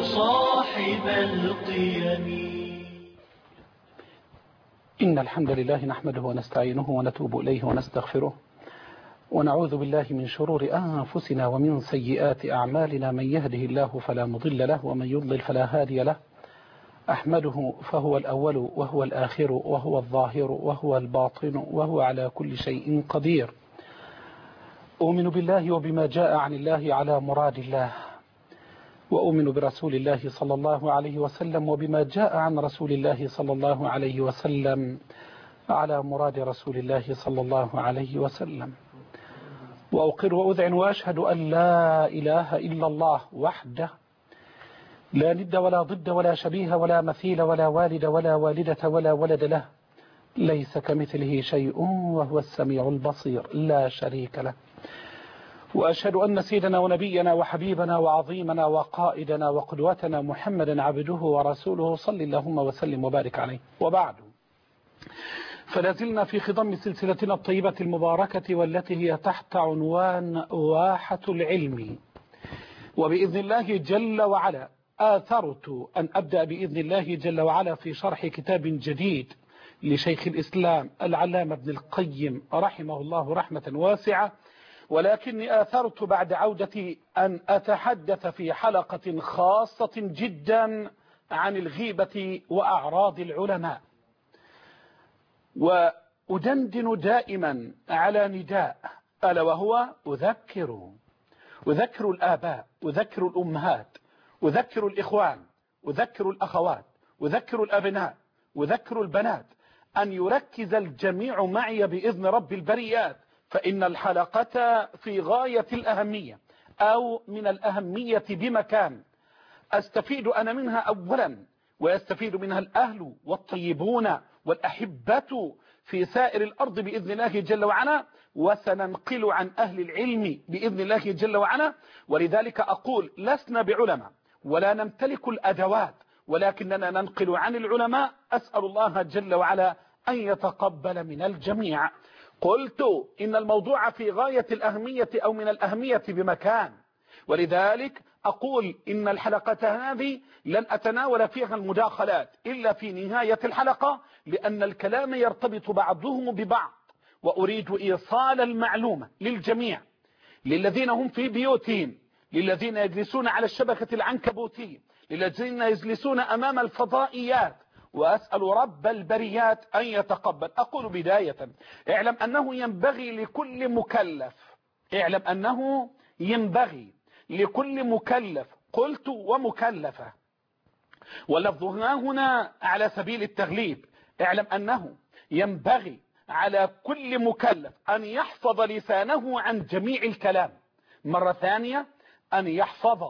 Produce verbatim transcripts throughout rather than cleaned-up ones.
صاحب القيم. إن الحمد لله نحمده ونستعينه ونتوب إليه ونستغفره ونعوذ بالله من شرور أنفسنا ومن سيئات أعمالنا. من يهده الله فلا مضل له ومن يضلل فلا هادي له. أحمده فهو الأول وهو الآخر وهو الظاهر وهو الباطن وهو على كل شيء قدير. أؤمن بالله وبما جاء عن الله على مراد الله، وأؤمن برسول الله صلى الله عليه وسلم وبما جاء عن رسول الله صلى الله عليه وسلم على مراد رسول الله صلى الله عليه وسلم. وأقر وأذعن وأشهد أن لا إله إلا الله وحده لا ند ولا ضد ولا شبيه ولا مثيل ولا والد ولا والدة ولا ولد له، ليس كمثله شيء وهو السميع البصير لا شريك له. وأشهد أن سيدنا ونبينا وحبيبنا وعظيمنا وقائدنا وقدوتنا محمدا عبده ورسوله صلى اللهم وسلم وبارك عليه. وبعد، فلازلنا في خضم سلسلتنا الطيبة المباركة والتي هي تحت عنوان واحة العلم. وبإذن الله جل وعلا آثرت أن أبدأ بإذن الله جل وعلا في شرح كتاب جديد لشيخ الإسلام العلامة ابن القيم رحمه الله رحمة واسعة، ولكني آثرت بعد عودتي أن أتحدث في حلقة خاصة جدا عن الغيبة وأعراض العلماء، وأدندن دائما على نداء ألا وهو أذكر أذكر الآباء، أذكر الأمهات، أذكر الإخوان، أذكر الأخوات، أذكر الأبناء، أذكر البنات أن يركز الجميع معي بإذن رب البريات، فإن الحلقة في غاية الأهمية أو من الأهمية بمكان. أستفيد أنا منها أولا، ويستفيد منها الأهل والطيبون والأحبة في سائر الأرض بإذن الله جل وعلا، وسننقل عن أهل العلم بإذن الله جل وعلا. ولذلك أقول لسنا بعلماء ولا نمتلك الأدوات، ولكننا ننقل عن العلماء. أسأل الله جل وعلا أن يتقبل من الجميع. قلت إن الموضوع في غاية الأهمية أو من الأهمية بمكان، ولذلك أقول إن الحلقة هذه لن أتناول فيها المداخلات إلا في نهاية الحلقة، لأن الكلام يرتبط بعضهم ببعض، وأريد إيصال المعلومة للجميع، للذين هم في بيوتهم، للذين يجلسون على الشبكة العنكبوتية، للذين يجلسون أمام الفضائيات، وأسأل رب البريات أن يتقبل. أقول بداية اعلم أنه ينبغي لكل مكلف اعلم أنه ينبغي لكل مكلف قلت ومكلفة، واللفظ هنا على سبيل التغليب. اعلم أنه ينبغي على كل مكلف أن يحفظ لسانه عن جميع الكلام. مرة ثانية، أن يحفظ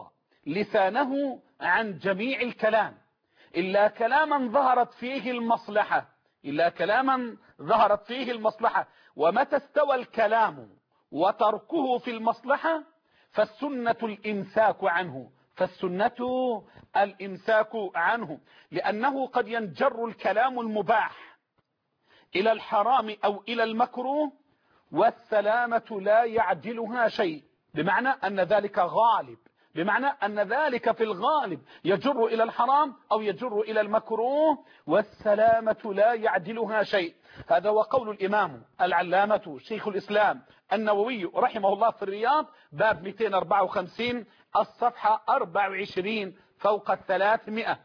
لسانه عن جميع الكلام، إلا كلاما ظهرت فيه المصلحة إلا كلاما ظهرت فيه المصلحة ومتى استوى الكلام وتركه في المصلحة فالسنة الإمساك عنه فالسنة الإمساك عنه لأنه قد ينجر الكلام المباح إلى الحرام أو إلى المكروه، والسلامة لا يعدلها شيء، بمعنى أن ذلك غالب بمعنى أن ذلك في الغالب يجر إلى الحرام أو يجر إلى المكروه، والسلامة لا يعدلها شيء. هذا وقول الإمام العلامة شيخ الإسلام النووي رحمه الله في الرياض، باب مئتين وأربعة وخمسين الصفحة أربعة وعشرين فوق الثلاثمائة.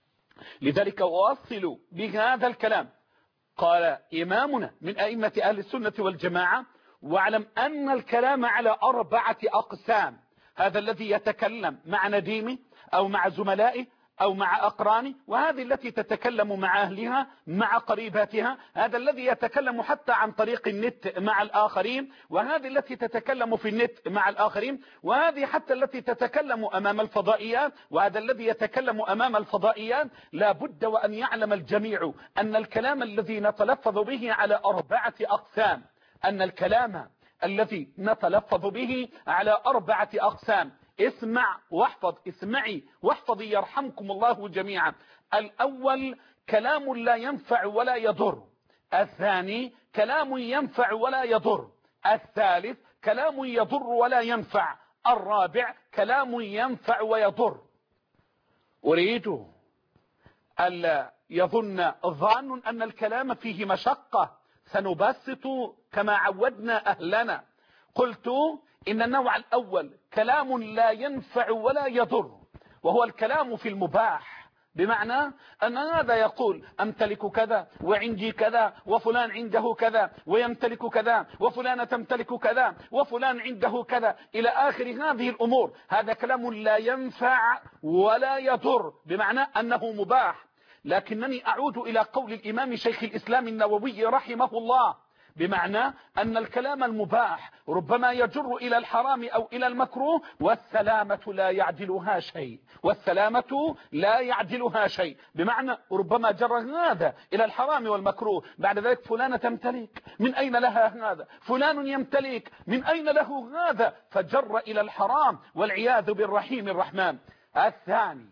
لذلك أواصل بهذا الكلام. قال إمامنا من أئمة أهل السنة والجماعة: واعلم أن الكلام على أربعة أقسام. هذا الذي يتكلم مع نديمه أو مع زملائه أو مع أقرانه، وهذه التي تتكلم مع أهلها مع قريباتها، هذا الذي يتكلم حتى عن طريق النت مع الآخرين، وهذه التي تتكلم في النت مع الآخرين، وهذه حتى التي تتكلم أمام الفضائيات، وهذا الذي يتكلم أمام الفضائيات. لا بد وأن يعلم الجميع أن الكلام الذي نتلفظ به على أربعة أقسام أن الكلام الذي نتلفظ به على أربعة أقسام. اسمع واحفظ اسمعي واحفظي يرحمكم الله جميعا. الأول كلام لا ينفع ولا يضر. الثاني كلام ينفع ولا يضر. الثالث كلام يضر ولا ينفع. الرابع كلام ينفع ويضر. أريد ألا يظن الظان أن الكلام فيه مشقة، سنبسط كما عودنا أهلنا. قلت إن النوع الأول كلام لا ينفع ولا يضر، وهو الكلام في المباح، بمعنى أن هذا يقول أمتلك كذا وعندي كذا وفلان عنده كذا ويمتلك كذا وفلان تمتلك كذا وفلان عنده كذا إلى آخر هذه الأمور. هذا كلام لا ينفع ولا يضر، بمعنى أنه مباح. لكنني أعود إلى قول الإمام شيخ الإسلام النووي رحمه الله، بمعنى أن الكلام المباح ربما يجر إلى الحرام أو إلى المكروه، والسلامة لا يعدلها شيء، والسلامة لا يعدلها شيء، بمعنى ربما جر هذا إلى الحرام والمكروه، بعد ذلك فلانة تمتلك، من أين لها هذا؟ فلان يمتلك، من أين له هذا؟ فجر إلى الحرام والعياذ بالرحيم الرحمن. الثاني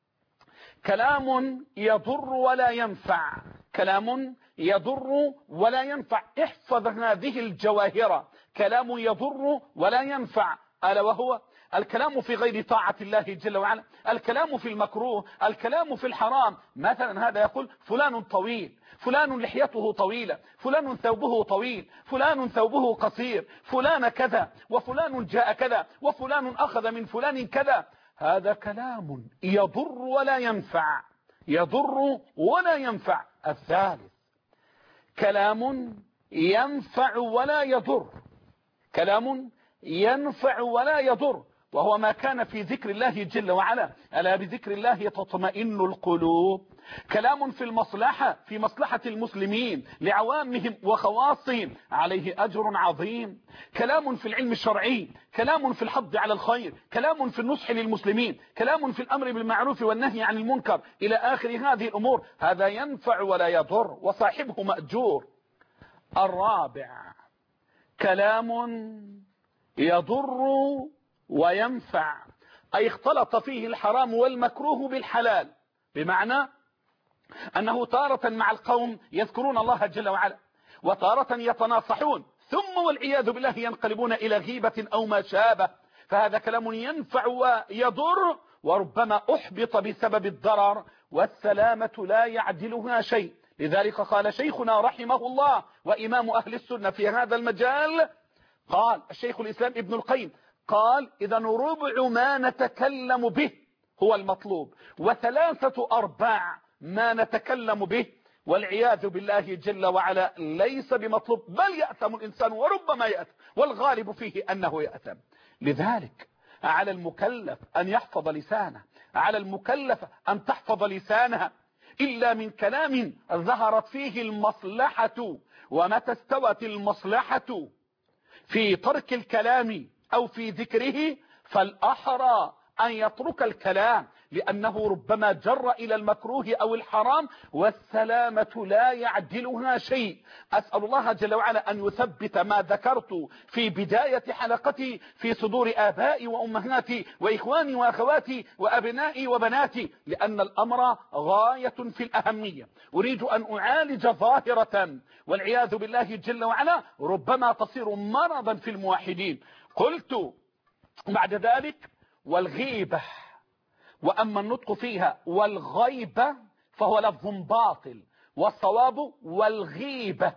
كلام يضر ولا ينفع، كلام يضر ولا ينفع. احفظ هذه الجواهر، كلام يضر ولا ينفع، ألا وهو الكلام في غير طاعة الله جل وعلا، الكلام في المكروه، الكلام في الحرام. مثلا هذا يقول فلان طويل، فلان لحيته طويلة، فلان ثوبه طويل، فلان ثوبه قصير، فلان كذا وفلان جاء كذا وفلان أخذ من فلان كذا. هذا كلام يضر ولا ينفع، يضر ولا ينفع. الثالث كلام ينفع ولا يضر، كلام ينفع ولا يضر، وهو ما كان في ذكر الله جل وعلا، ألا بذكر الله تطمئن القلوب. كلام في المصلحة، في مصلحة المسلمين لعوامهم وخواصهم، عليه أجر عظيم. كلام في العلم الشرعي، كلام في الحض على الخير، كلام في النصح للمسلمين، كلام في الأمر بالمعروف والنهي عن المنكر إلى آخر هذه الأمور، هذا ينفع ولا يضر وصاحبه مأجور. الرابع كلام يضر وينفع، أي اختلط فيه الحرام والمكروه بالحلال، بمعنى أنه تارة مع القوم يذكرون الله جل وعلا، وتارة يتناصحون، ثم والعياذ بالله ينقلبون إلى غيبة أو ما شابه. فهذا كلام ينفع ويضر، وربما أحبط بسبب الضرر، والسلامة لا يعدلها شيء. لذلك قال شيخنا رحمه الله وإمام أهل السنة في هذا المجال، قال الشيخ الإسلام ابن القيم، قال إذا ربع ما نتكلم به هو المطلوب، وثلاثة أرباع ما نتكلم به والعياذ بالله جل وعلا ليس بمطلوب، بل يأثم الإنسان وربما يأثم، والغالب فيه أنه يأثم. لذلك على المكلف أن يحفظ لسانه، على المكلف أن تحفظ لسانها، إلا من كلام ظهرت فيه المصلحة. ومتى استوت المصلحة في ترك الكلام أو في ذكره فالأحرى أن يترك الكلام، لأنه ربما جر إلى المكروه أو الحرام، والسلامة لا يعدلها شيء. أسأل الله جل وعلا أن يثبت ما ذكرت في بداية حلقتي في صدور آبائي وأمهاتي وإخواني وأخواتي وأبنائي وبناتي، لأن الأمر غاية في الأهمية. أريد أن أعالج ظاهرة والعياذ بالله جل وعلا ربما تصير مرضا في الموحدين. قلت بعد ذلك والغيبة، وأما النطق فيها والغيبة فهو لفظ باطل، والصواب والغيبة،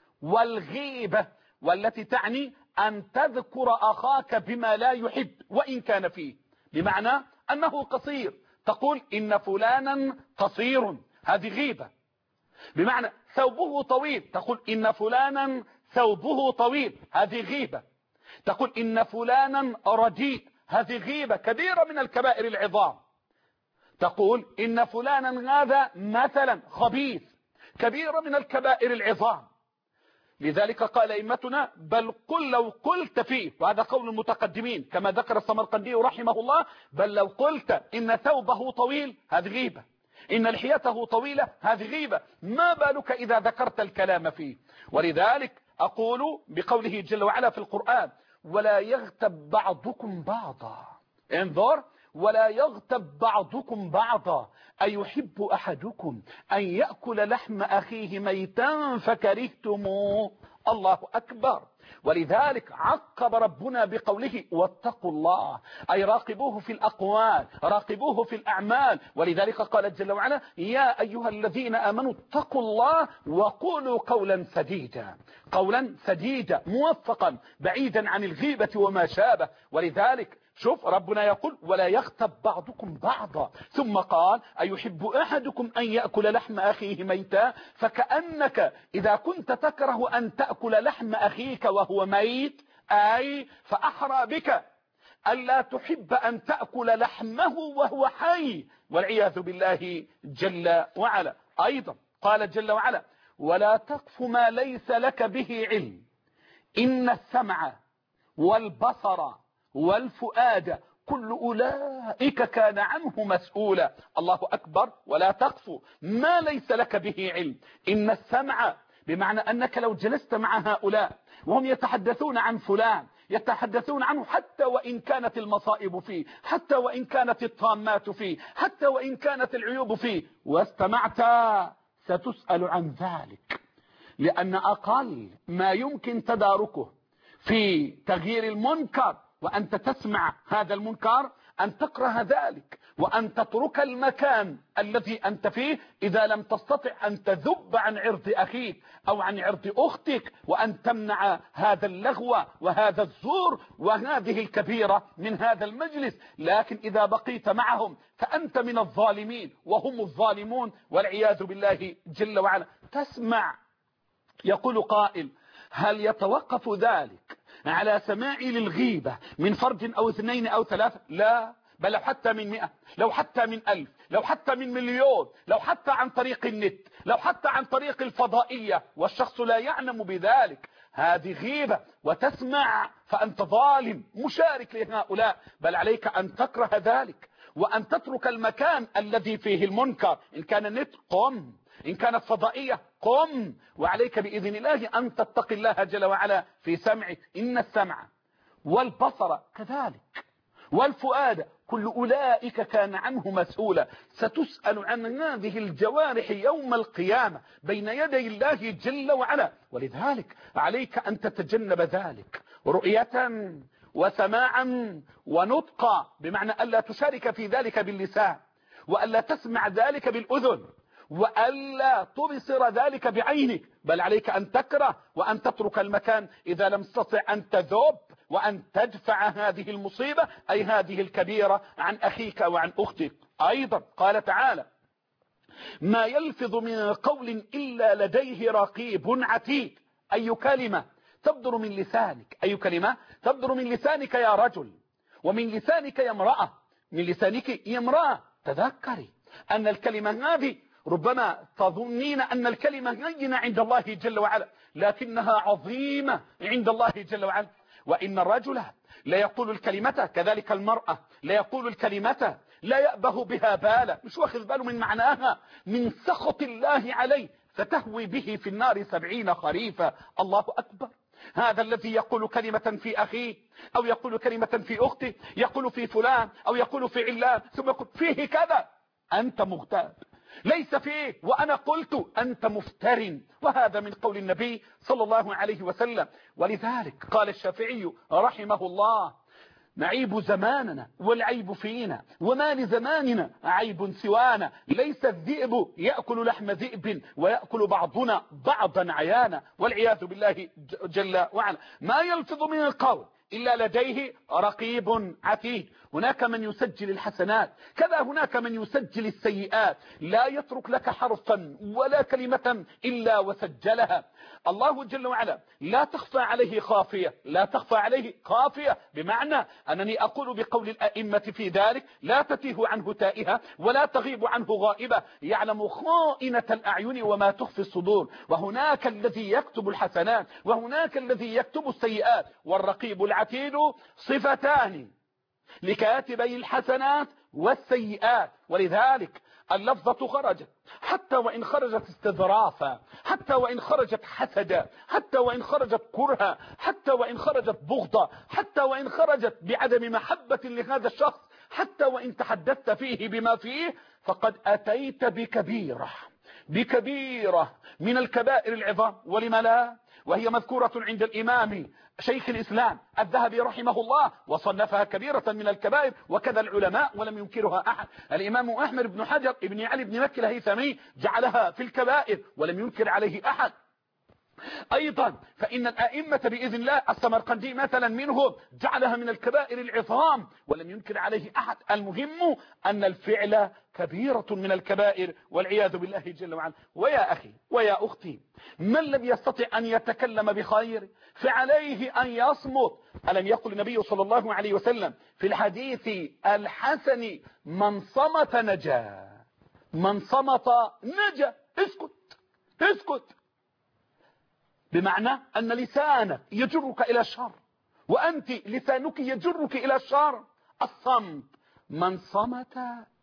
والغيبة والتي تعني أن تذكر أخاك بما لا يحب وإن كان فيه، بمعنى أنه قصير، تقول إن فلانا قصير، هذه غيبة. بمعنى ثوبه طويل، تقول إن فلانا ثوبه طويل، هذه غيبة. تقول إن فلانا رديء، هذه غيبة كبيرة من الكبائر العظام. تقول إن فلانا هذا مثلا خبيث، كبيرة من الكبائر العظام. لذلك قال أئمتنا بل قل لو قلت فيه، وهذا قول المتقدمين كما ذكر السمرقندي رحمه الله، بل لو قلت إن ثوبه طويل، هذه غيبة، إن لحيته طويلة، هذه غيبة، ما بالك إذا ذكرت الكلام فيه. ولذلك أقول بقوله جل وعلا في القرآن ولا يغتب بعضكم بعضا، انظر، ولا يغتب بعضكم بعضا أيحب أحدكم أن يأكل لحم أخيه ميتا فكرهتموه. الله أكبر. ولذلك عقب ربنا بقوله واتقوا الله، أي راقبوه في الأقوال، راقبوه في الأعمال. ولذلك قال جل وعلا يا أيها الذين آمنوا اتقوا الله وقولوا قولا سديدا، قولا سديدا موفقا بعيدا عن الغيبة وما شابه. ولذلك شوف ربنا يقول ولا يغتب بعضكم بعضا، ثم قال أيحب أحدكم أن يأكل لحم أخيه ميتا، فكأنك إذا كنت تكره أن تأكل لحم أخيك وهو ميت، أي فأحرى بك ألا تحب أن تأكل لحمه وهو حي، والعياذ بالله جل وعلا. أيضا قال جل وعلا ولا تقف ما ليس لك به علم إن السمع والبصر والفؤاد كل أولئك كان عنه مسؤولا. الله أكبر. ولا تقف ما ليس لك به علم. إن السمع بمعنى أنك لو جلست مع هؤلاء وهم يتحدثون عن فلان، يتحدثون عنه حتى وإن كانت المصائب فيه، حتى وإن كانت الطامات فيه، حتى وإن كانت العيوب فيه، واستمعت ستسأل عن ذلك. لأن أقل ما يمكن تداركه في تغيير المنكر وأنت تسمع هذا المنكر أن تكره ذلك، وأن تترك المكان الذي أنت فيه إذا لم تستطع أن تذب عن عرض أخيك أو عن عرض أختك، وأن تمنع هذا اللغو وهذا الزور وهذه الكبيرة من هذا المجلس. لكن إذا بقيت معهم فأنت من الظالمين وهم الظالمون، والعياذ بالله جل وعلا. تسمع يقول قائل هل يتوقف ذلك على سماعي للغيبة من فرد أو اثنين أو ثلاثة؟ لا، بل لو حتى من مئة، لو حتى من ألف، لو حتى من مليون، لو حتى عن طريق النت، لو حتى عن طريق الفضائية والشخص لا يعلم بذلك، هذه غيبة. وتسمع فأنت ظالم مشارك لهؤلاء، بل عليك أن تكره ذلك وأن تترك المكان الذي فيه المنكر. إن كان النت قم، إن كانت فضائية قم، وعليك بإذن الله أن تتقي الله جل وعلا في سمعك. إن السمع والبصر كذلك والفؤاد كل أولئك كان عنه مسؤولا. ستسأل عن هذه الجوارح يوم القيامة بين يدي الله جل وعلا. ولذلك عليك أن تتجنب ذلك رؤية وسماعا ونطقا، بمعنى ألا تشارك في ذلك باللسان، وألا تسمع ذلك بالأذن، وألا تبصر ذلك بعينك، بل عليك أن تكره وأن تترك المكان إذا لم تستطع أن تذوب وأن تدفع هذه المصيبة أي هذه الكبيرة عن أخيك وعن أختك. أيضا قال تعالى ما يلفظ من قول إلا لديه رقيب عتيد. أي كلمة تبدر من لسانك، أي كلمة تبدر من لسانك يا رجل، ومن لسانك يا امرأة، من لسانك يا امرأة. تذكري أن الكلمة هذه ربما تظنين أن الكلمة هينة عند الله جل وعلا، لكنها عظيمة عند الله جل وعلا. وإن الرجل لا يقول الكلمة، كذلك المرأة لا يقول الكلمة لا يأبه بها بالا، مش واخذ باله من معناها، من سخط الله عليه فتهوي به في النار سبعين خريفا. الله أكبر. هذا الذي يقول كلمة في أخيه أو يقول كلمة في أخته، يقول في فلان أو يقول في علان، ثم يقول فيه كذا، أنت مغتاب، ليس فيه وأنا قلت، أنت مفتر. وهذا من قول النبي صلى الله عليه وسلم. ولذلك قال الشافعي رحمه الله نعيب زماننا والعيب فينا، وما لزماننا عيب سوانا، ليس الذئب يأكل لحم ذئب ويأكل بعضنا بعضا عيانا، والعياذ بالله جل وعلا. ما يلفظ من القول إلا لديه رقيب عتيد. هناك من يسجل الحسنات، كذا هناك من يسجل السيئات، لا يترك لك حرفا ولا كلمة إلا وسجلها. الله جل وعلا لا تخفى عليه خافية، لا تخفى عليه خافية، بمعنى أنني أقول بقول الأئمة في ذلك لا تتيه عنه تائهة ولا تغيب عنه غائبة، يعلم خائنة الأعين وما تخفي الصدور. وهناك الذي يكتب الحسنات وهناك الذي يكتب السيئات. والرقيب العتيد صفتان لكاتبي الحسنات والسيئات. ولذلك اللفظة خرجت، حتى وإن خرجت استظرافا، حتى وإن خرجت حسدا، حتى وإن خرجت كرها، حتى وإن خرجت بغضا، حتى وإن خرجت بعدم محبة لهذا الشخص، حتى وإن تحدثت فيه بما فيه، فقد أتيت بكبيرة بكبيرة من الكبائر العظام، ولما لا، وهي مذكورة عند الإمام شيخ الإسلام الذهبي رحمه الله، وصنفها كبيرة من الكبائر، وكذا العلماء ولم ينكرها أحد. الإمام أحمد بن حجر ابن علي بن مكي الهيثمي جعلها في الكبائر ولم ينكر عليه أحد. أيضا فإن الأئمة بإذن الله، السمرقندي مثلا منهم، جعلها من الكبائر العظام ولم ينكر عليه أحد. المهم أن الفعل كبيرة من الكبائر والعياذ بالله جل وعلا. ويا أخي ويا أختي، من لم يستطع أن يتكلم بخير فعليه أن يصمت. ألم يقل النبي صلى الله عليه وسلم في الحديث الحسن: من صمت نجا، من صمت نجا. اسكت اسكت، بمعنى أن لسانك يجرك إلى الشر، وأنت لسانك يجرك إلى الشر. الصمت، من صمت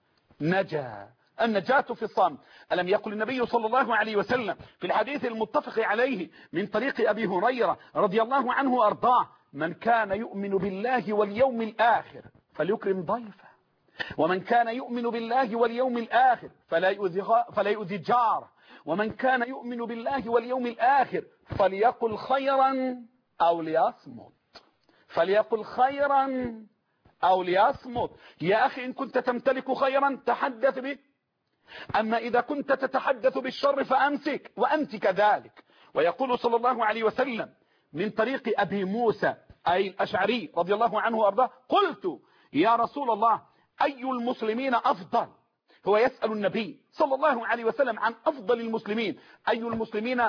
نجا، النجاة في الصمت. ألم يقل النبي صلى الله عليه وسلم في الحديث المتفق عليه من طريق أبي هريرة رضي الله عنه وأرضاه: من كان يؤمن بالله واليوم الآخر فليكرم ضيفه، ومن كان يؤمن بالله واليوم الآخر فلا يؤذي فلا يؤذي جاره، ومن كان يؤمن بالله واليوم الآخر فليقل خيرا أو ليصمت، فليقل خيرا أو ليصمت. يا أخي، إن كنت تمتلك خيرا تحدث به، أما إذا كنت تتحدث بالشر فأمسك، وأنت كذلك. ويقول صلى الله عليه وسلم من طريق أبي موسى أي الأشعري رضي الله عنه وأرضاه: قلت يا رسول الله أي المسلمين أفضل؟ هو يسأل النبي صلى الله عليه وسلم عن أفضل المسلمين، أي المسلمين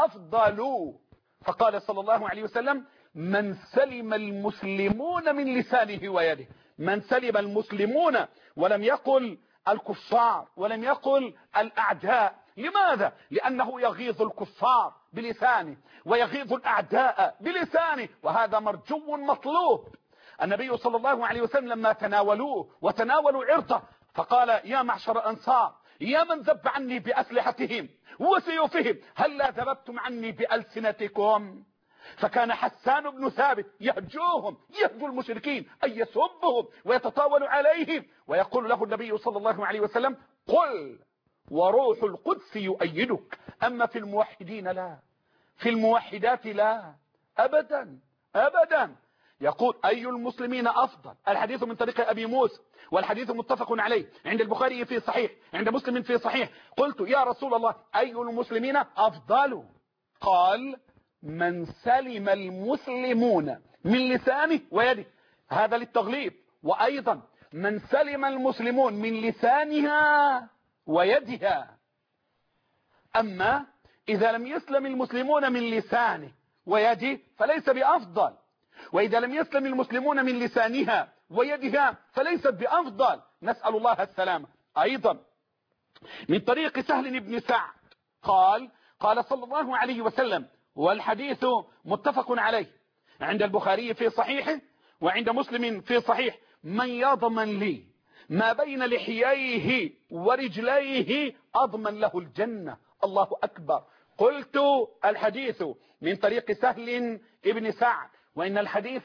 أفضل؟ فقال صلى الله عليه وسلم: من سلم المسلمون من لسانه ويده. من سلم المسلمون، ولم يقل الكفار، ولم يقل الأعداء. لماذا؟ لأنه يغيظ الكفار بلسانه ويغيظ الأعداء بلسانه، وهذا مرجو مطلوب. النبي صلى الله عليه وسلم لما تناولوه وتناولوا عرضه فقال: يا معشر الأنصار، يا من ذب عني بأسلحتهم وسيوفهم، هل لا ذببتم عني بألسنتكم؟ فكان حسان بن ثابت يهجوهم، يهجو المشركين، أي يسبهم ويتطاول عليهم، ويقول له النبي صلى الله عليه وسلم: قل وروح القدس يؤيدك. أما في الموحدين لا، في الموحدات لا، أبدا أبدا. يقول: أي المسلمين أفضل؟ الحديث من طريق أبي موسى، والحديث متفق عليه عند البخاري في صحيح، عند مسلم في صحيح. قلت يا رسول الله أي المسلمين أفضل؟ قال: من سلم المسلمون من لسانه ويده. هذا للتغليب. وأيضا من سلم المسلمون من لسانها ويدها. أما إذا لم يسلم المسلمون من لسانه ويده فليس بأفضل، وإذا لم يسلم المسلمون من لسانها ويدها فليست بأفضل، نسأل الله السلامة. أيضا من طريق سهل بن سعد قال: قال صلى الله عليه وسلم، والحديث متفق عليه عند البخاري في صحيحه وعند مسلم في صحيح: من يضمن لي ما بين لحييه ورجليه أضمن له الجنة. الله أكبر. قلت: الحديث من طريق سهل ابن سعد، وإن الحديث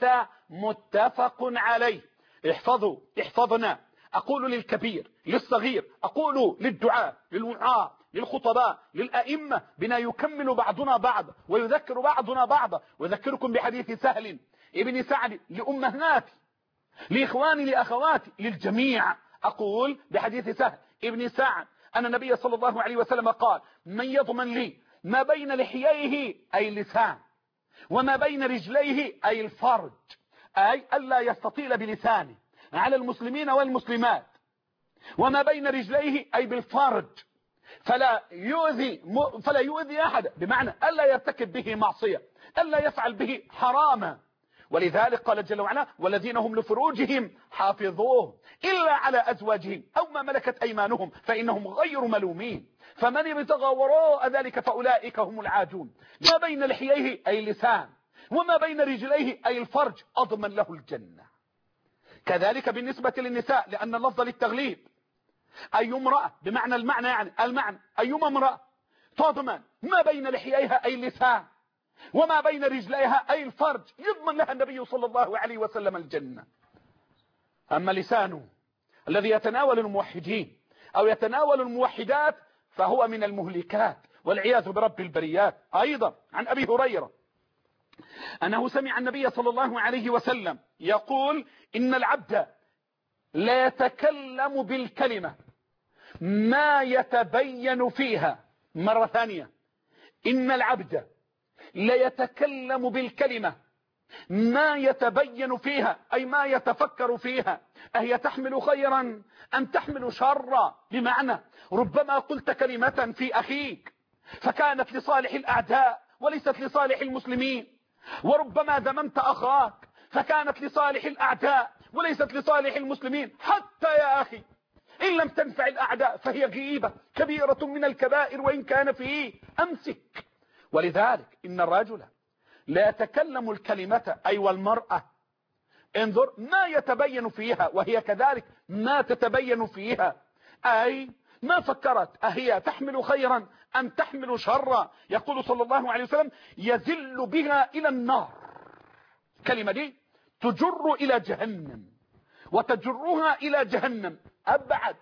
متفق عليه. احفظوا احفظنا. أقول للكبير للصغير، أقول للدعاء للوعاء للخطباء للأئمة، بنا يكمل بعضنا بعض ويذكر بعضنا بعضا. وذكركم بحديث سهل ابن سعد لأمهاتي، لإخواني، لأخواتي، للجميع. أقول بحديث سهل ابن سعد أن النبي صلى الله عليه وسلم قال: من يضمن لي ما بين لحييه أي اللسان، وما بين رجليه أي الفرج، أي ألا يستطيل بلسانه على المسلمين والمسلمات، وما بين رجليه أي بالفرج، فلا يؤذي فلا يؤذي أحد، بمعنى ألا يرتكب به معصية، ألا يفعل به حراما. ولذلك قال جل وعلا: والذين هم لفروجهم حافظون إلا على أزواجهم أو ما ملكت أيمانهم فإنهم غير ملومين، فمن ابتغى وراء ذلك فأولئك هم العادون. ما بين لحييه أي اللسان، وما بين رجليه أي الفرج، أضمن له الجنة. كذلك بالنسبة للنساء، لأن اللفظ للتغليب. أي امرأة، بمعنى المعنى، يعني المعنى أيما امرأة تضمن ما بين لحييها أي اللسان، وما بين رجليها أي الفرج، يضمن لها النبي صلى الله عليه وسلم الجنة. أما لسانه الذي يتناول الموحدين أو يتناول الموحدات فهو من المهلكات والعياذ برب البريات. أيضا عن أبي هريرة أنه سمع النبي صلى الله عليه وسلم يقول إن العبد لا يتكلم بالكلمة ما يتبين فيها. مرة ثانية، إن العبد لا يتكلم بالكلمة ما يتبين فيها، أي ما يتفكر فيها، أهي تحمل خيرا أم تحمل شرا؟ بمعنى ربما قلت كلمة في أخيك فكانت لصالح الأعداء وليست لصالح المسلمين، وربما ذممت أخاك فكانت لصالح الأعداء وليست لصالح المسلمين. حتى يا أخي إن لم تنفع الأعداء فهي غيبة كبيرة من الكبائر وإن كان فيه، أمسك. ولذلك إن الرجل لا يتكلم الكلمة، أي والمرأة انظر ما يتبين فيها وهي كذلك ما تتبين فيها، أي ما فكرت أهي تحمل خيرا أم تحمل شرا. يقول صلى الله عليه وسلم يزل بها إلى النار. كلمة دي تجر إلى جهنم وتجرها إلى جهنم أبعد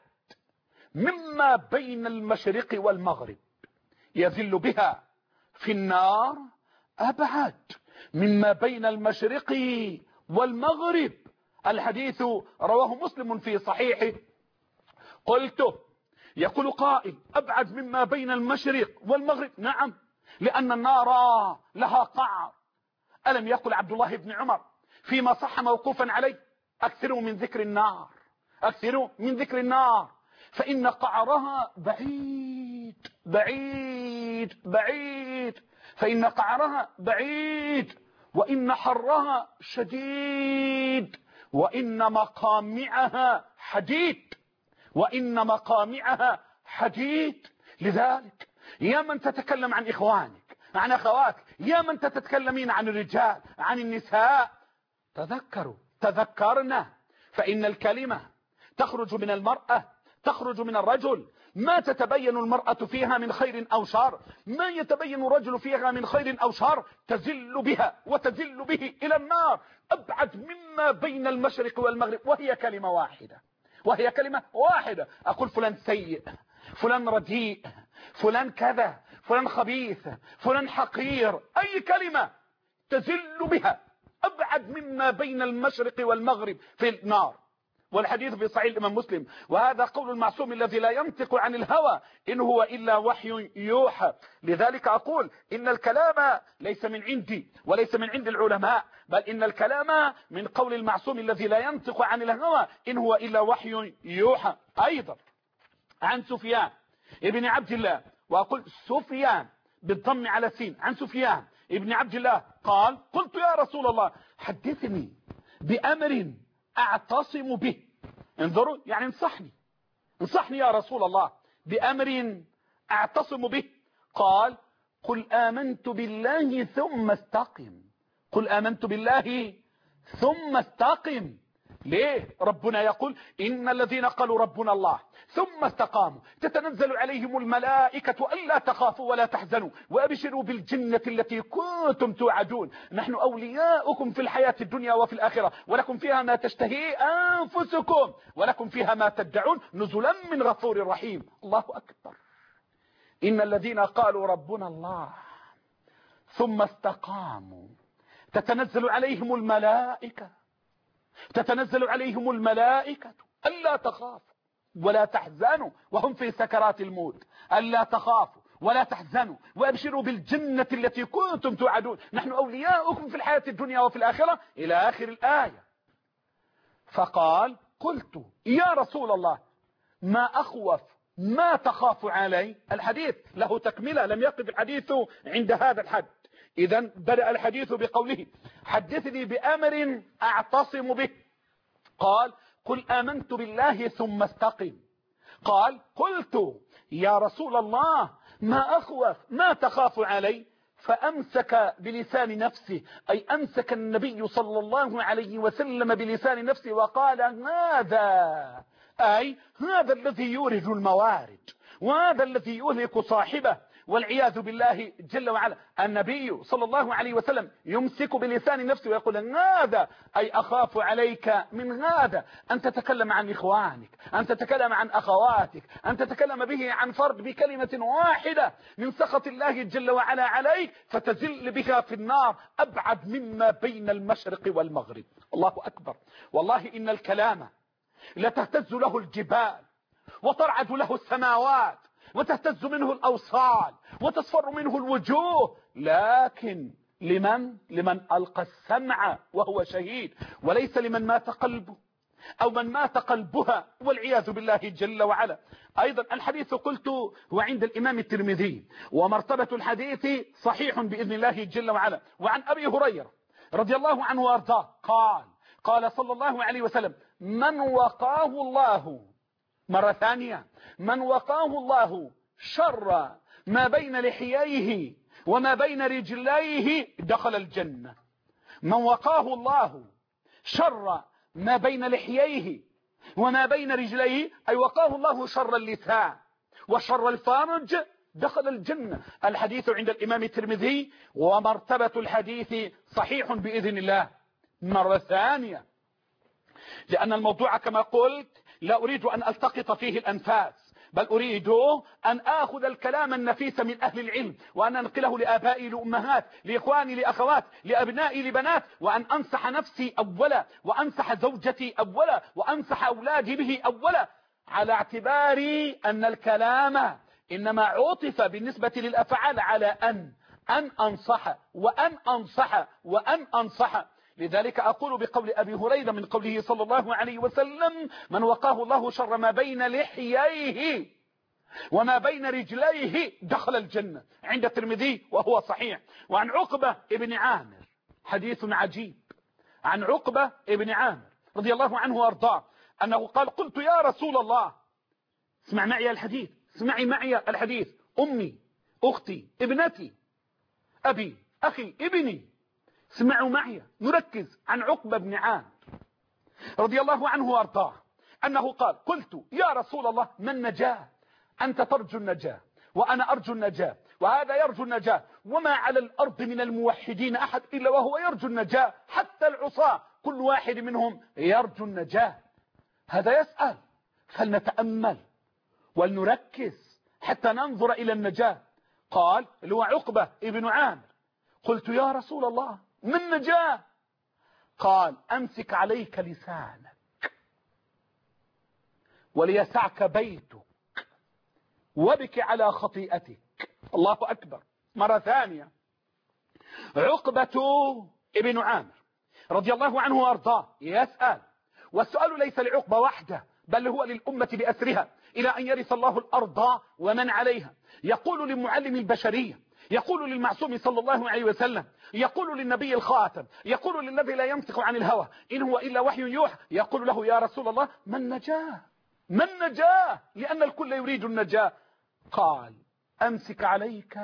مما بين المشرق والمغرب. يزل بها في النار أبعد مما بين المشرق والمغرب. الحديث رواه مسلم في صحيحه. قلت يقول قائل أبعد مما بين المشرق والمغرب؟ نعم، لأن النار لها قعر. ألم يقل عبد الله بن عمر فيما صح موقوفا عليه أكثروا من ذكر النار، أكثروا من ذكر النار فإن قعرها بعيد بعيد بعيد، فإن قعرها بعيد وإن حرها شديد وإن مقامعها حديد، وإن مقامعها حديد. لذلك يا من تتكلم عن إخوانك عن أخواتك، يا من تتكلمين عن الرجال عن النساء، تذكروا تذكرنا، فإن الكلمة تخرج من المرأة تخرج من الرجل ما تتبين المرأة فيها من خير أو شر، ما يتبين الرجل فيها من خير أو شر تزل بها وتزل به إلى النار أبعد مما بين المشرق والمغرب، وهي كلمة واحدة وهي كلمة واحدة. أقول فلان سيء، فلان رديء، فلان كذا، فلان خبيث، فلان حقير، أي كلمة تزل بها أبعد مما بين المشرق والمغرب في النار. والحديث في صحيح الإمام مسلم، وهذا قول المعصوم الذي لا ينطق عن الهوى إن هو إلا وحي يوحى. لذلك أقول إن الكلام ليس من عندي وليس من عند العلماء، بل إن الكلام من قول المعصوم الذي لا ينطق عن الهوى إن هو إلا وحي يوحى. أيضا عن سفيان ابن عبد الله، وأقول سفيان بالضم على السين، عن سفيان ابن عبد الله قال قلت يا رسول الله حدثني بأمر أعتصم به. انظروا يعني انصحني انصحني يا رسول الله بأمر أعتصم به. قال قل آمنت بالله ثم استقم. قل آمنت بالله ثم استقم. ليه ربنا يقول إن الذين قالوا ربنا الله ثم استقاموا تتنزل عليهم الملائكة ألا تخافوا ولا تحزنوا وأبشروا بالجنة التي كنتم توعدون نحن أولياؤكم في الحياة الدنيا وفي الآخرة ولكم فيها ما تشتهي أنفسكم ولكم فيها ما تدعون نزلا من غفور رحيم. الله أكبر. إن الذين قالوا ربنا الله ثم استقاموا تتنزل عليهم الملائكة تتنزل عليهم الملائكة ألا تخافوا ولا تحزنوا وهم في سكرات الموت، ألا تخافوا ولا تحزنوا وأبشروا بالجنة التي كنتم توعدون نحن أولياؤكم في الحياة الدنيا وفي الآخرة إلى آخر الآية. فقال قلت يا رسول الله ما أخوف ما تخاف علي؟ الحديث له تكملة، لم يقف الحديث عند هذا الحد. إذن بدأ الحديث بقوله حدثني بأمر أعتصم به. قال قل آمنت بالله ثم استقم. قال قلت يا رسول الله ما أخوف ما تخاف علي؟ فأمسك بلسان نفسه، أي أمسك النبي صلى الله عليه وسلم بلسان نفسه وقال هذا أي هذا الذي يورد الموارد وهذا الذي يهلك صاحبه والعياذ بالله جل وعلا. النبي صلى الله عليه وسلم يمسك بلسان نفسه ويقول هذا، أي أخاف عليك من هذا أن تتكلم عن إخوانك، أن تتكلم عن أخواتك، أن تتكلم به عن فرد بكلمة واحدة من سخط الله جل وعلا عليك فتزل بها في النار أبعد مما بين المشرق والمغرب. الله أكبر. والله إن الكلام لتهتز له الجبال وترعد له السماوات وتهتز منه الأوصال وتصفر منه الوجوه، لكن لمن لمن ألقى السمع وهو شهيد، وليس لمن مات قلبه أو من مات قلبها والعياذ بالله جل وعلا. أيضا الحديث قلت هو عند الإمام الترمذي، ومرتبة الحديث صحيح بإذن الله جل وعلا. وعن أبي هريرة رضي الله عنه وارضاه قال قال صلى الله عليه وسلم من وقاه الله، مرة ثانية، من وقاه الله شر ما بين لحييه وما بين رجليه دخل الجنة. من وقاه الله شر ما بين لحييه وما بين رجليه، أي وقاه الله شر اللسان وشر الفرج دخل الجنة. الحديث عند الإمام الترمذي ومرتبة الحديث صحيح بإذن الله. مرة ثانية، لأن الموضوع كما قلت لا أريد أن ألتقط فيه الأنفاس، بل أريد أن آخذ الكلام النفيس من أهل العلم وأن أنقله لآبائي لأمهات لإخواني لأخوات لأبنائي لبنات، وأن أنصح نفسي أولا وأنصح زوجتي أولا وأنصح أولادي به أولا، على اعتبار أن الكلام إنما عطف بالنسبة للأفعال على أن أن أنصح وأن أنصح وأن أنصح. لذلك أقول بقول أبي هريرة من قوله صلى الله عليه وسلم من وقاه الله شر ما بين لحييه وما بين رجليه دخل الجنة، عند الترمذي وهو صحيح. وعن عقبة ابن عامر حديث عجيب، عن عقبة ابن عامر رضي الله عنه وارضاه أنه قال قلت يا رسول الله، اسمع معي الحديث، اسمعي معي الحديث، أمي أختي ابنتي أبي أخي ابني، اسمعوا معي نركز. عن عقبة بن عامر رضي الله عنه وارضاه أنه قال قلت يا رسول الله ما النجاة؟ أنت ترجو النجاة وأنا أرجو النجاة وهذا يرجو النجاة، وما على الأرض من الموحدين أحد إلا وهو يرجو النجاة، حتى العصاة كل واحد منهم يرجو النجاة. هذا يسأل، فلنتأمل ولنركز حتى ننظر إلى النجاة. قال اللي هو عقبة ابن عامر قلت يا رسول الله ما النجاة؟ قال أمسك عليك لسانك وليسعك بيتك وبك على خطيئتك. الله أكبر. مرة ثانية، عقبة ابن عامر رضي الله عنه وارضاه يسأل، والسؤال ليس لعقبة وحده بل هو للأمة بأسرها إلى أن يرث الله الأرض ومن عليها. يقول لمعلم البشرية، يقول للمعصوم صلى الله عليه وسلم، يقول للنبي الخاتم، يقول للذي لا ينطق عن الهوى إن هو إلا وحي يوحى، يقول له يا رسول الله ما النجاة؟ ما النجاة؟ لأن الكل يريد النجاة. قال أمسك عليك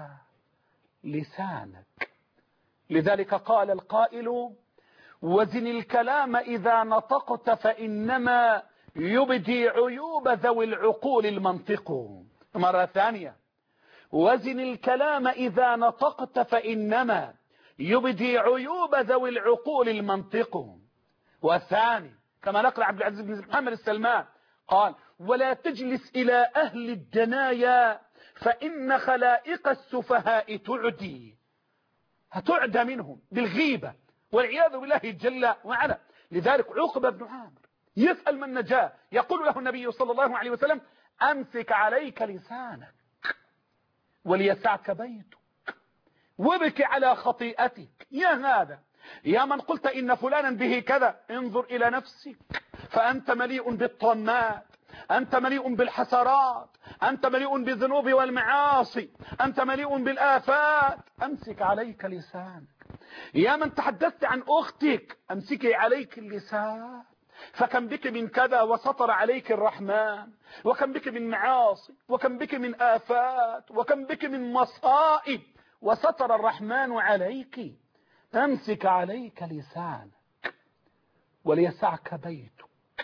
لسانك. لذلك قال القائل وزن الكلام إذا نطقت فإنما يبدي عيوب ذوي العقول المنطق. مرة ثانية، وزن الكلام إذا نطقت فإنما يبدي عيوب ذوي العقول المنطق. والثاني كما نقرأ عبد العزيز بن محمد السلمان قال ولا تجلس إلى أهل الدنايا فإن خلائق السفهاء تعدي، هتعدى منهم بالغيبة والعياذ بالله جل وعلا. لذلك عقبة بن عامر يسأل من نجاه، يقول له النبي صلى الله عليه وسلم أمسك عليك لسانك وليسعك بيتك وبك على خطيئتك. يا هذا يا من قلت إن فلانا به كذا، انظر إلى نفسك فأنت مليء بالطمات، أنت مليء بالحسرات، أنت مليء بالذنوب والمعاصي، أنت مليء بالآفات. أمسك عليك لسانك. يا من تحدثت عن أختك أمسكي عليك اللسان، فكم بك من كذا وسطر عليك الرحمن، وكم بك من معاصي، وكم بك من آفات، وكم بك من مصائب وسطر الرحمن عليك. أمسك عليك لسانك وليسعك بيتك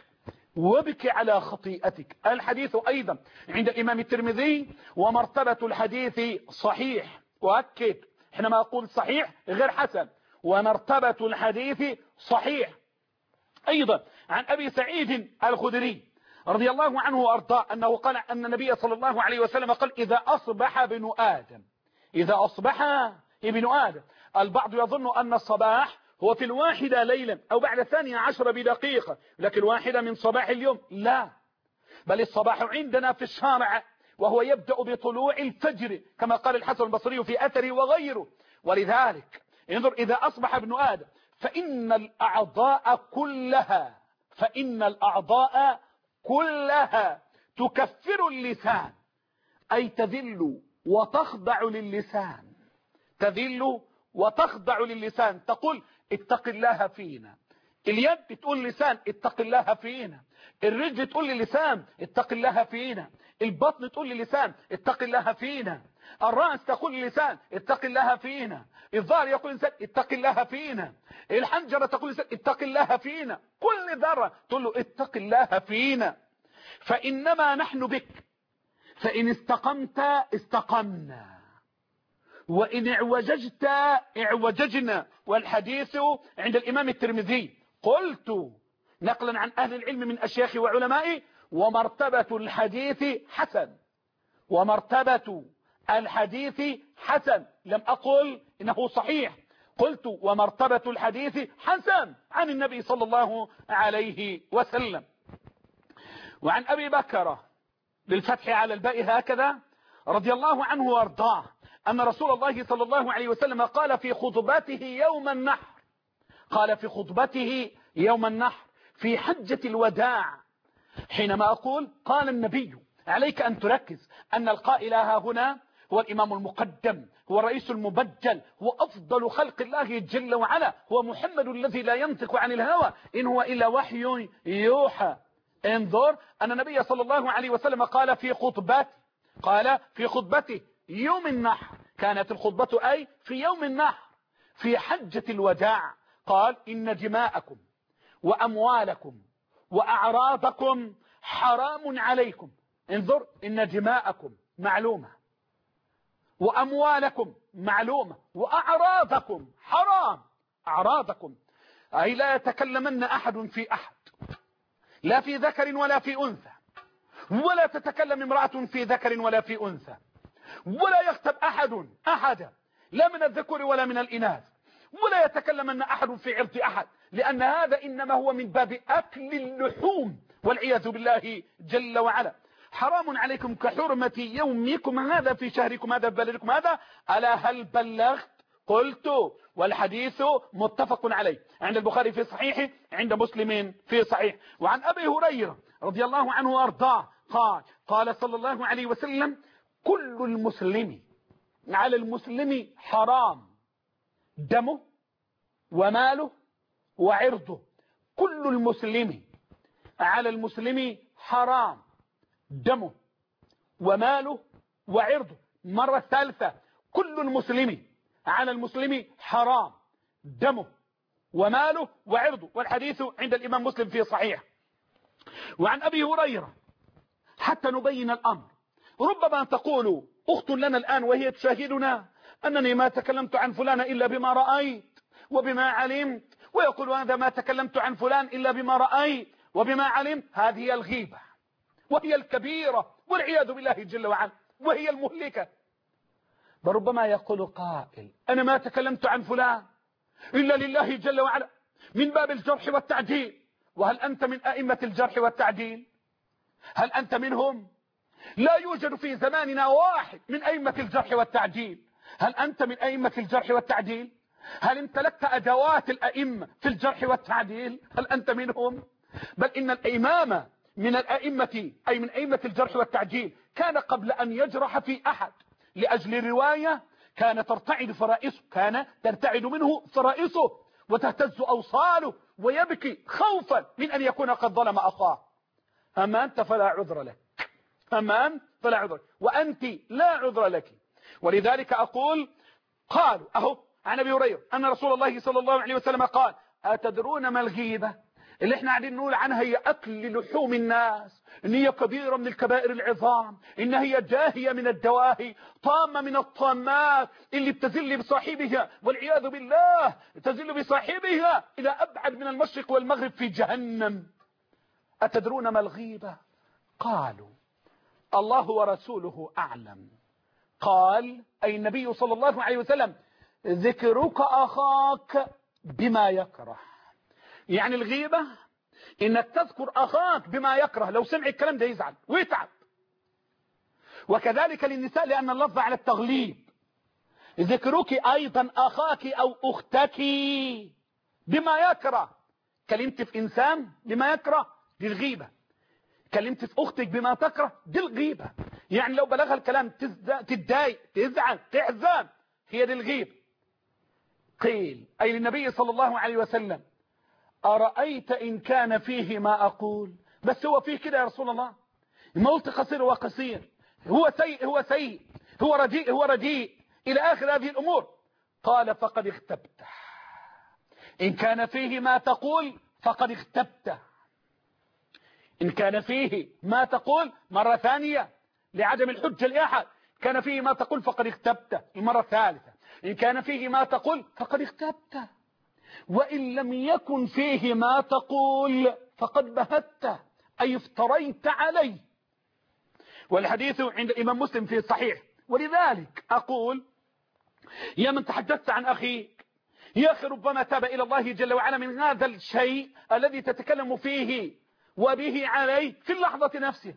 وابكي على خطيئتك. الحديث أيضا عند الإمام الترمذي ومرتبة الحديث صحيح، وأكد حينما أقول صحيح غير حسن، ومرتبة الحديث صحيح. أيضا عن أبي سعيد الخدري رضي الله عنه وأرضاه أنه قال أن النبي صلى الله عليه وسلم قال إذا أصبح ابن آدم، إذا أصبح ابن آدم، البعض يظن أن الصباح هو في الواحدة ليلا أو بعد ثانية عشر بدقيقة، لكن واحدة من صباح اليوم، لا، بل الصباح عندنا في الشارع وهو يبدأ بطلوع الفجر كما قال الحسن البصري في أثره وغيره. ولذلك انظر إذا أصبح ابن آدم فإن الأعضاء كلها فإن الأعضاء كلها تكفر اللسان، أي تذل وتخضع للسان، تذل وتخضع للسان، تقول اتق الله فينا. اليد تقول لسان اتق الله فينا، الرجل تقول للسان اتق الله فينا، البطن تقول للسان اتق الله فينا، الرأس تقول للسان اتق الله فينا، الظهر يقول للسان اتق الله فينا، الحنجرة تقول للسان اتق الله فينا، كل ذرة تقول له اتق الله فينا. فإنما نحن بك، فإن استقمت استقمنا، وإن اعوججت اعوججنا. والحديث عند الإمام الترمذي. قلت نقلا عن أهل العلم من أشياخ وعلمائي ومرتبة الحديث حسن، ومرتبة الحديث حسن، لم أقل إنه صحيح، قلت ومرتبة الحديث حسن عن النبي صلى الله عليه وسلم. وعن أبي بكر بالفتح على الباء هكذا رضي الله عنه وارضاه أن رسول الله صلى الله عليه وسلم قال في خطبته يوم النحر، قال في خطبته يوم النحر في حجة الوداع، حينما أقول قال النبي عليك أن تركز أن القائل ها هنا هو الإمام المقدم، هو الرئيس المبجل، هو أفضل خلق الله جل وعلا، هو محمد الذي لا ينطق عن الهوى إن هو إلا وحي يوحى. انظر أن النبي صلى الله عليه وسلم قال في خطبته قال في خطبته يوم النحر، كانت الخطبة أي في يوم النحر في حجة الوداع، قال إن دماءكم وأموالكم وأعراضكم حرام عليكم. انظر إن دماءكم معلومة، وأموالكم معلومة، وأعراضكم حرام. أعراضكم أي لا يتكلمن أحد في أحد، لا في ذكر ولا في أنثى، ولا تتكلم امرأة في ذكر ولا في أنثى، ولا يغتب أحد أحدا لا من الذكور ولا من الإناث، ولا يتكلمن أحد في عرض أحد، لأن هذا إنما هو من باب أكل اللحوم والعياذ بالله جل وعلا. حرام عليكم كحرمة يومكم هذا في شهركم هذا ببلدكم هذا، ألا هل بلغت؟ قلت. والحديث متفق عليه عند البخاري في صحيحه، عند مسلم في صحيح. وعن أبي هريرة رضي الله عنه وأرضاه قال قال صلى الله عليه وسلم كل المسلم على المسلم حرام دمه وماله وعرضه. كل المسلم على المسلم حرام دمه وماله وعرضه. مرة ثالثة كل المسلم على المسلم حرام دمه وماله وعرضه. والحديث عند الإمام مسلم في صحيح. وعن أبي هريرة حتى نبين الأمر، ربما تقول أخت لنا الآن وهي تشاهدنا أنني ما تكلمت عن فلان إلا بما رأيت وبما علمت، ويقول هذا ما تكلمت عن فلان إلا بما رأيت وبما علمت. هذه الغيبة وهي الكبيرة والعياذ بالله جل وعلا، وهي المهلكة. فربما يقول قائل أنا ما تكلمت عن فلان إلا لله جل وعلا من باب الجرح والتعديل. وهل أنت من أئمة الجرح والتعديل؟ هل أنت منهم؟ لا يوجد في زماننا واحد من أئمة الجرح والتعديل. هل أنت من أئمة الجرح والتعديل؟ هل امتلكت أدوات الأئمة في الجرح والتعديل؟ هل أنت منهم؟ بل إن الإمام من الأئمة أي من أئمة الجرح والتعديل كان قبل أن يجرح في أحد لأجل رواية كان ترتعد فرائسه، كان ترتعد منه فرائسه وتهتز أوصاله ويبكي خوفا من أن يكون قد ظلم أخاه. أما أنت فلا عذر لك، أما أنت فلا عذر، وأنت لا عذر لك. ولذلك أقول قالوا أهو عن أبي هريرة أن رسول الله صلى الله عليه وسلم قال أتدرون ما الغيبة؟ اللي احنا قاعدين نقول عنها هي أكل لحوم الناس، إن هي كبيرة من الكبائر العظام، إن هي داهية من الدواهي، طامة من الطامات اللي بتزل بصاحبها والعياذ بالله، تزل بصاحبها إلى أبعد من المشرق والمغرب في جهنم. أتدرون ما الغيبة؟ قالوا الله ورسوله أعلم. قال أي النبي صلى الله عليه وسلم: ذكرك أخاك بما يكره. يعني الغيبة إنك تذكر أخاك بما يكره، لو سمع الكلام ده يزعل ويتعب. وكذلك للنساء لأن اللفظ على التغليب. ذكرك أيضا أخاك أو أختك بما يكره. كلمت في إنسان بما يكره دي الغيبة، كلمت في أختك بما تكره دي الغيبة. يعني لو بلغها الكلام تتضايق تزعل تحزن، هي دي الغيبة. قيل أي للنبي صلى الله عليه وسلم: أرأيت إن كان فيه ما أقول؟ بس هو فيه كده يا رسول الله، ما قلت قصير هو قصير، هو سيء هو سيء، هو رديء هو رديء، إلى آخر هذه الأمور. قال: فقد اختبته. إن كان فيه ما تقول فقد اختبته. إن كان فيه ما تقول مرة ثانية لعدم الحجة لأحد، كان فيه ما تقول فقد اختبته. المرة الثالثة: إن كان فيه ما تقول فقد اختبته، وإن لم يكن فيه ما تقول فقد بهته، أي افتريت عليه. والحديث عند الإمام مسلم في الصحيح. ولذلك أقول يا من تحدثت عن أخيك، يا أخي ربما تاب إلى الله جل وعلا من هذا الشيء الذي تتكلم فيه وبه عليه في اللحظة نفسها.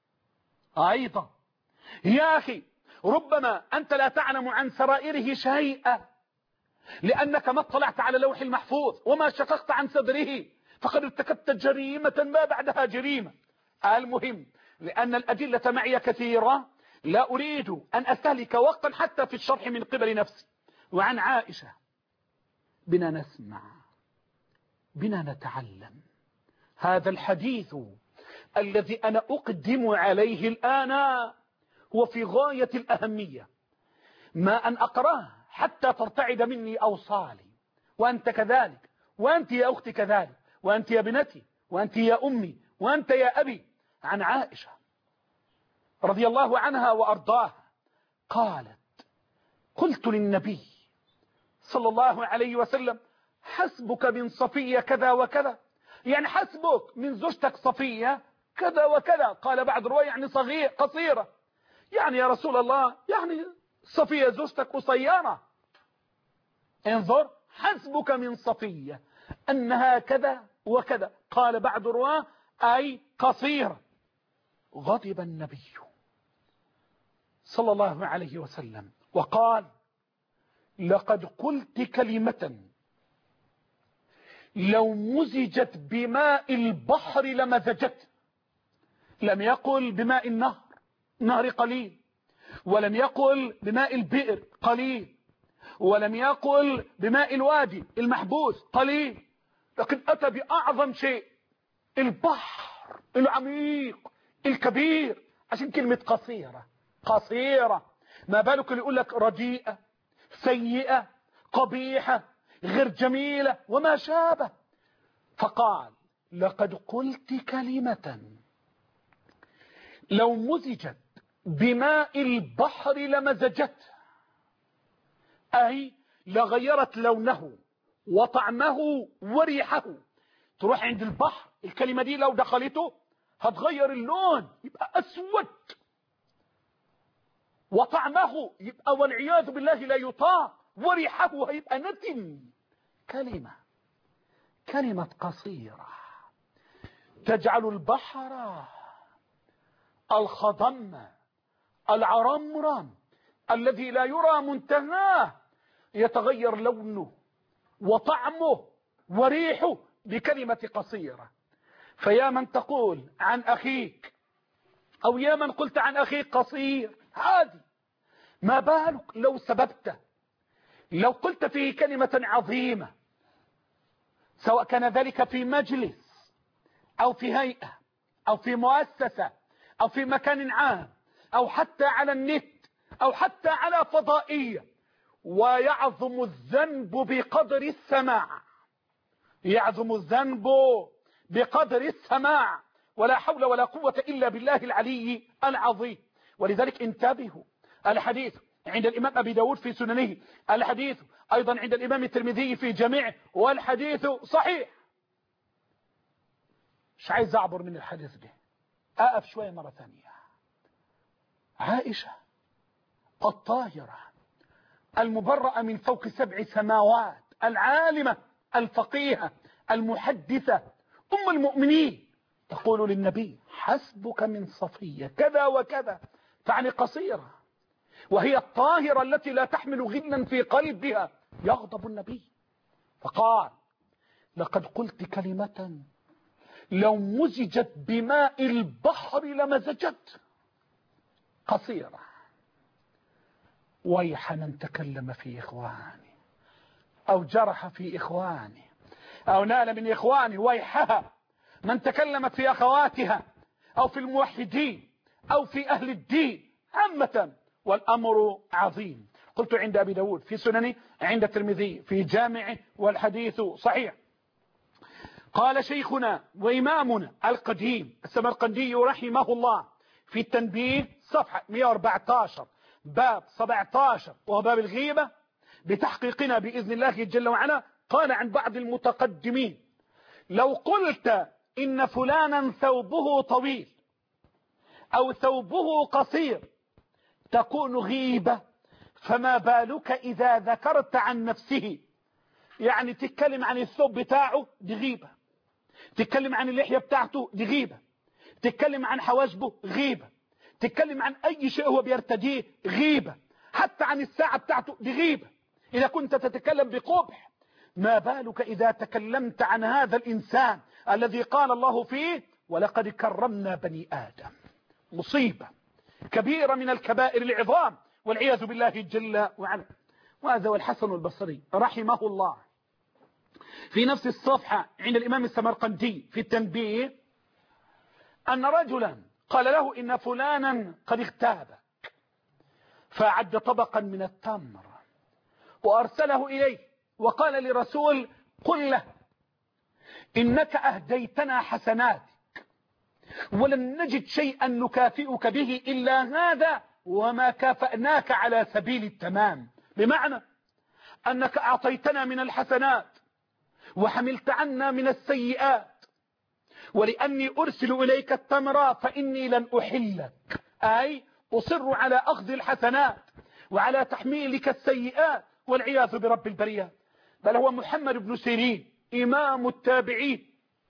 أيضا يا أخي ربما أنت لا تعلم عن سرائره شيئا، لأنك ما اطلعت على لوح المحفوظ وما شققت عن صدره، فقد ارتكبت جريمة ما بعدها جريمة. المهم لأن الأدلة معي كثيرة، لا أريد أن أستهلك وقتا حتى في الشرح من قبل نفسي. وعن عائشة: بنا نسمع بنا نتعلم. هذا الحديث الذي أنا أقدم عليه الآن هو في غاية الأهمية، ما أن أقرأه حتى ترتعد مني أوصالي، وأنت كذلك، وأنت يا أختي كذلك، وأنت يا بنتي، وأنت يا أمي، وأنت يا أبي. عن عائشة رضي الله عنها وأرضاها قالت: قلت للنبي صلى الله عليه وسلم: حسبك من صفية كذا وكذا، يعني حسبك من زوجتك صفية كذا وكذا. قال بعض رواية يعني صغير قصيرة، يعني يا رسول الله يعني صفية زوجتك قصيرة. انظر، حسبك من صفية أنها كذا وكذا. قال بعض رواة أي قصيرة. غضب النبي صلى الله عليه وسلم وقال: لقد قلت كلمة لو مزجت بماء البحر لمزجت. لم يقل بماء النهر، نهر قليل، ولم يقل بماء البئر قليل، ولم يقل بماء الوادي المحبوس قليل، لكن أتى بأعظم شيء، البحر العميق الكبير. عشان كلمة قصيرة قصيرة، ما بالك اللي يقول لك رديئة سيئة قبيحة غير جميلة وما شابه. فقال: لقد قلت كلمة لو مزجت بماء البحر لمزجته، أي لغيرت لونه وطعمه وريحه. تروح عند البحر، الكلمة دي لو دخلته هتغير اللون يبقى أسود، وطعمه يبقى والعياذ بالله لا يطاق، وريحه هيبقى نتن. كلمة كلمة قصيرة تجعل البحر الخضم العرمرم الذي لا يرى منتهاه يتغير لونه وطعمه وريحه بكلمة قصيرة. فيا من تقول عن أخيك أو يا من قلت عن أخيك قصير، عادي، ما بالك لو سببته، لو قلت فيه كلمة عظيمة، سواء كان ذلك في مجلس أو في هيئة أو في مؤسسة أو في مكان عام أو حتى على النت أو حتى على فضائية. ويعظم الذنب بقدر السماع، يعظم الذنب بقدر السماع، ولا حول ولا قوة إلا بالله العلي العظيم. ولذلك انتبهوا، الحديث عند الإمام أبي داود في سننه، الحديث أيضا عند الإمام الترمذي في جميعه، والحديث صحيح. مش عايز أعبر من الحديث ده، أقف شوية مرة ثانية. عائشة الطاهرة المبرأة من فوق سبع سماوات، العالمة الفقيهة المحدثة أم المؤمنين، تقول للنبي حسبك من صفية كذا وكذا، تعني قصيرة، وهي الطاهرة التي لا تحمل غلا في قلبها. يغضب النبي فقال لقد قلت كلمة لو مزجت بماء البحر لمزجت. قصيرة. ويح من تكلم في إخواني أو جرح في إخواني أو نال من إخواني، ويحها من تكلمت في أخواتها أو في الموحدين أو في أهل الدين عامة، والأمر عظيم. قلت عند أبي داود في سننه، عند الترمذي في جامعه، والحديث صحيح. قال شيخنا وإمامنا القديم السمرقندي رحمه الله في التنبيه صفحة مئة وأربعة عشر باب سبعة عشر وهو باب الغيبة بتحقيقنا بإذن الله جل وعلا، قال عن بعض المتقدمين لو قلت إن فلانا ثوبه طويل أو ثوبه قصير تكون غيبة، فما بالك إذا ذكرت عن نفسه. يعني تتكلم عن الثوب بتاعه دي غيبة، تتكلم عن اللحية بتاعته دي غيبة، تتكلم عن حواجبه غيبة، تتكلم عن أي شيء هو بيرتديه غيبة، حتى عن الساعة بتاعته دي غيبة إذا كنت تتكلم بقبح. ما بالك إذا تكلمت عن هذا الإنسان الذي قال الله فيه ولقد كرمنا بني آدم. مصيبة كبيرة من الكبائر العظام والعياذ بالله جل وعلا. وهذا والحسن البصري رحمه الله في نفس الصفحة عند الإمام السمرقندي في التنبيه أن رجلا قال له إن فلانا قد اغتابك، فأعد طبقا من التمر وأرسله إليه وقال لرسول قل له إنك أهديتنا حسناتك ولن نجد شيئا نكافئك به إلا هذا وما كافأناك على سبيل التمام، بمعنى أنك أعطيتنا من الحسنات وحملت عنا من السيئات، ولأني أرسل إليك التمر فإني لن أحلك، أي أصر على أخذ الحسنات وعلى تحميلك السيئات والعياذ برب البريات. بل هو محمد بن سيرين إمام التابعين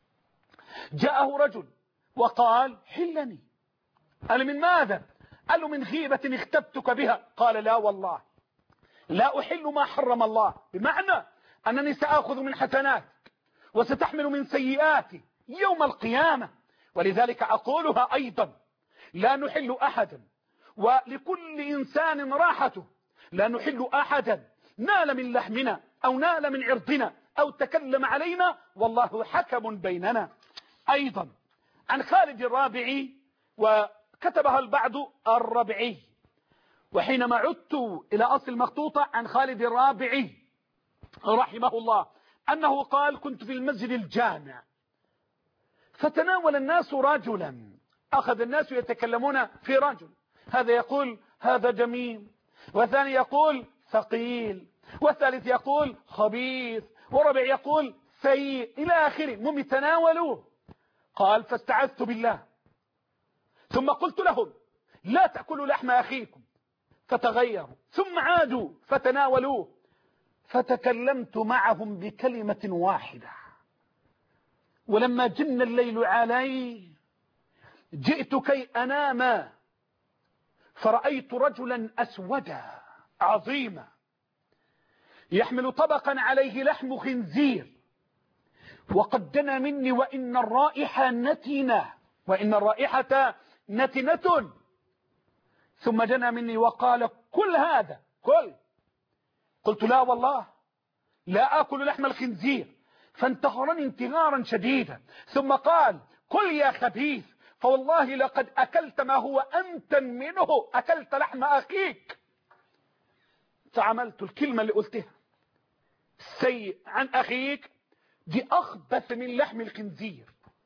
جاءه رجل وقال حلني. قال من ماذا؟ قال له من غيبة اختبتك بها. قال لا والله لا أحل ما حرم الله، بمعنى أنني سأخذ من حسناتك وستحمل من سيئاتي يوم القيامة. ولذلك أقولها أيضا لا نحل أحدا، ولكل إنسان راحته، لا نحل أحدا نال من لحمنا أو نال من عرضنا أو تكلم علينا والله حكم بيننا. أيضا عن خالد الرابعي، وكتبها البعض الربعي، وحينما عدت إلى أصل المخطوطة عن خالد الرابعي رحمه الله أنه قال كنت في المسجد الجامع فتناول الناس رجلا، أخذ الناس يتكلمون في رجل، هذا يقول هذا جميل، والثاني يقول ثقيل، والثالث يقول خبيث، وربع يقول سيء إلى آخره، هم يتناولوه. قال فاستعذت بالله ثم قلت لهم لا تأكلوا لحم أخيكم، فتغيروا ثم عادوا فتناولوه، فتكلمت معهم بكلمة واحدة، ولما جن الليل علي جئت كي أنام فرأيت رجلا أسودا عظيما يحمل طبقا عليه لحم خنزير، وقد دنا مني وإن الرائحة نتنة وإن الرائحة نتنة، ثم دنا مني وقال كل هذا كل. قلت لا والله لا آكل لحم الخنزير، فانتهرني انتهارا شديدا، ثم قال كل يا خبيث فوالله لقد أكلت ما هو أنتن منه، أكلت لحم أخيك. فعملت الكلمة اللي قلتها سيء عن أخيك دي أخبث من لحم الخنزير،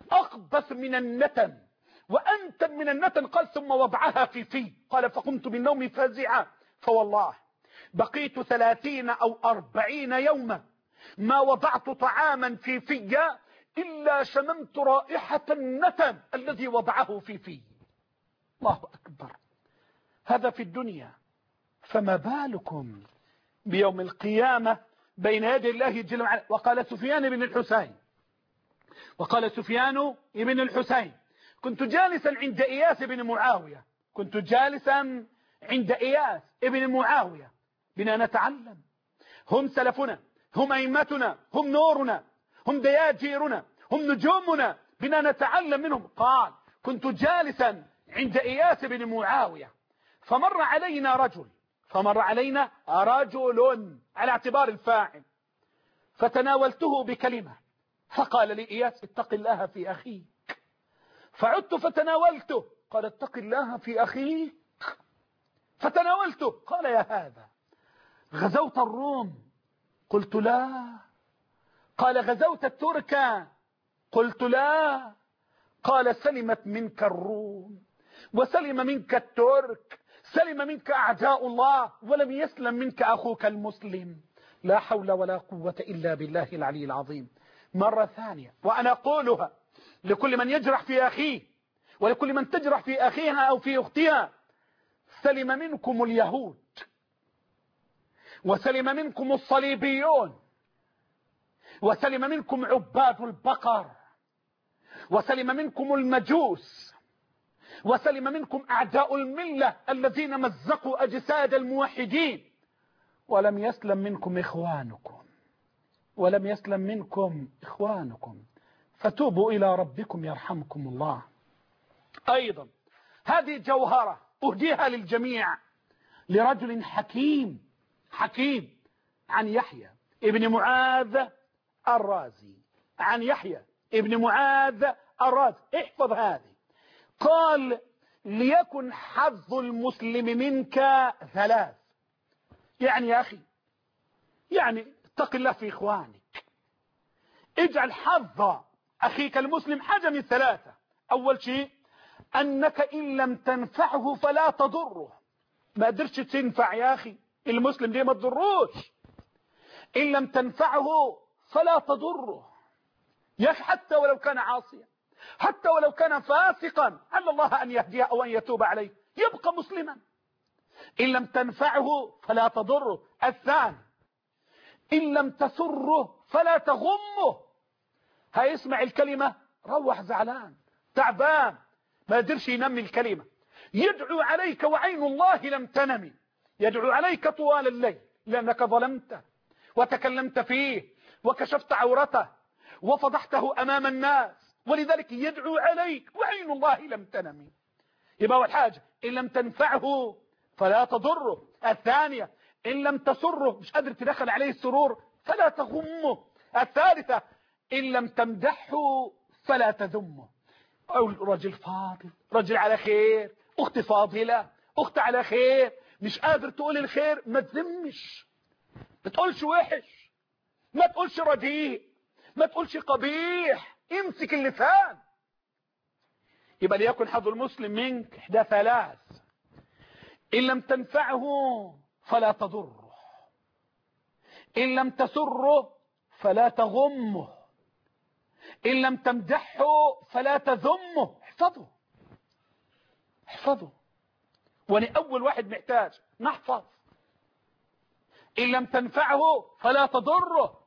أخبث من النتن وأنتن من النتن. قال ثم وضعها في في. قال فقمت من نومي فزعا فوالله بقيت ثلاثين أو أربعين يوما ما وضعت طعاما في في إلا شممت رائحة النتن الذي وضعه في في. الله أكبر. هذا في الدنيا، فما بالكم بيوم القيامة بين يدي الله جل وعلا. وقال سفيان بن الحسين وقال سفيان بن الحسين كنت جالسا عند إياس بن معاوية كنت جالسا عند إياس بن معاوية بنا نتعلم. هم سلفنا، هم أئمتنا، هم نورنا، هم دياجيرنا، هم نجومنا، بنا نتعلم منهم. قال كنت جالسا عند إياس بن معاوية فمر علينا رجل فمر علينا رجل على اعتبار الفاعل، فتناولته بكلمة فقال لي إياس اتق الله في أخيك. فعدت فتناولته قال اتق الله في أخيك. فتناولته قال يا هذا غزوت الروم؟ قلت لا. قال غزوت الترك؟ قلت لا. قال سلمت منك الروم وسلم منك الترك، سلم منك أعداء الله ولم يسلم منك أخوك المسلم. لا حول ولا قوة إلا بالله العلي العظيم. مرة ثانية وأنا أقولها لكل من يجرح في أخيه ولكل من تجرح في أخيها أو في أختها: سلم منكم اليهود وسلم منكم الصليبيون وسلم منكم عباد البقر وسلم منكم المجوس وسلم منكم أعداء الملة الذين مزقوا أجساد الموحدين، ولم يسلم منكم إخوانكم ولم يسلم منكم إخوانكم فتوبوا إلى ربكم يرحمكم الله. أيضا هذه جوهرة أهديها للجميع لرجل حكيم حكيم عن يحيى ابن معاذ الرازي عن يحيى ابن معاذ الرازي. احفظ هذه. قال ليكن حظ المسلم منك ثلاث. يعني يا أخي يعني اتق الله في إخوانك، اجعل حظ أخيك المسلم حاجة من ثلاثة. أول شيء أنك إن لم تنفعه فلا تضره. ما قدرتش تنفع يا أخي المسلم ليه ما تضروش. إن لم تنفعه فلا تضره يا أخي، حتى ولو كان عاصيا، حتى ولو كان فاسقا، على الله أن يهديه أو أن يتوب عليه، يبقى مسلما. إن لم تنفعه فلا تضره. الثاني إن لم تسره فلا تغمه. هيسمع الكلمة روح زعلان تعبان ما يقدرش ينمي الكلمة، يدعو عليك وعين الله لم تنمي، يدعو عليك طوال الليل لأنك ظلمته وتكلمت فيه وكشفت عورته وفضحته أمام الناس، ولذلك يدعو عليك وعين الله لم تنمي. يبقى أول حاجة إن لم تنفعه فلا تضره. الثانية إن لم تسره، مش قادر تدخل عليه السرور، فلا تغمه. الثالثة إن لم تمدحه فلا تذمه. أو رجل فاضل، رجل على خير، أخت فاضلة، أخت على خير، مش قادر تقول الخير، ما تذمش، ما تقولش وحش، ما تقولش رديء، ما تقولش قبيح، امسك اللسان. يبقى ليكن حظ المسلم منك إحدى ثلاث: إن لم تنفعه فلا تضره، إن لم تسره فلا تغمه، إن لم تمدحه فلا تذمه. احفظه احفظه. وانا أول واحد محتاج نحفظ. إن لم تنفعه فلا تضره،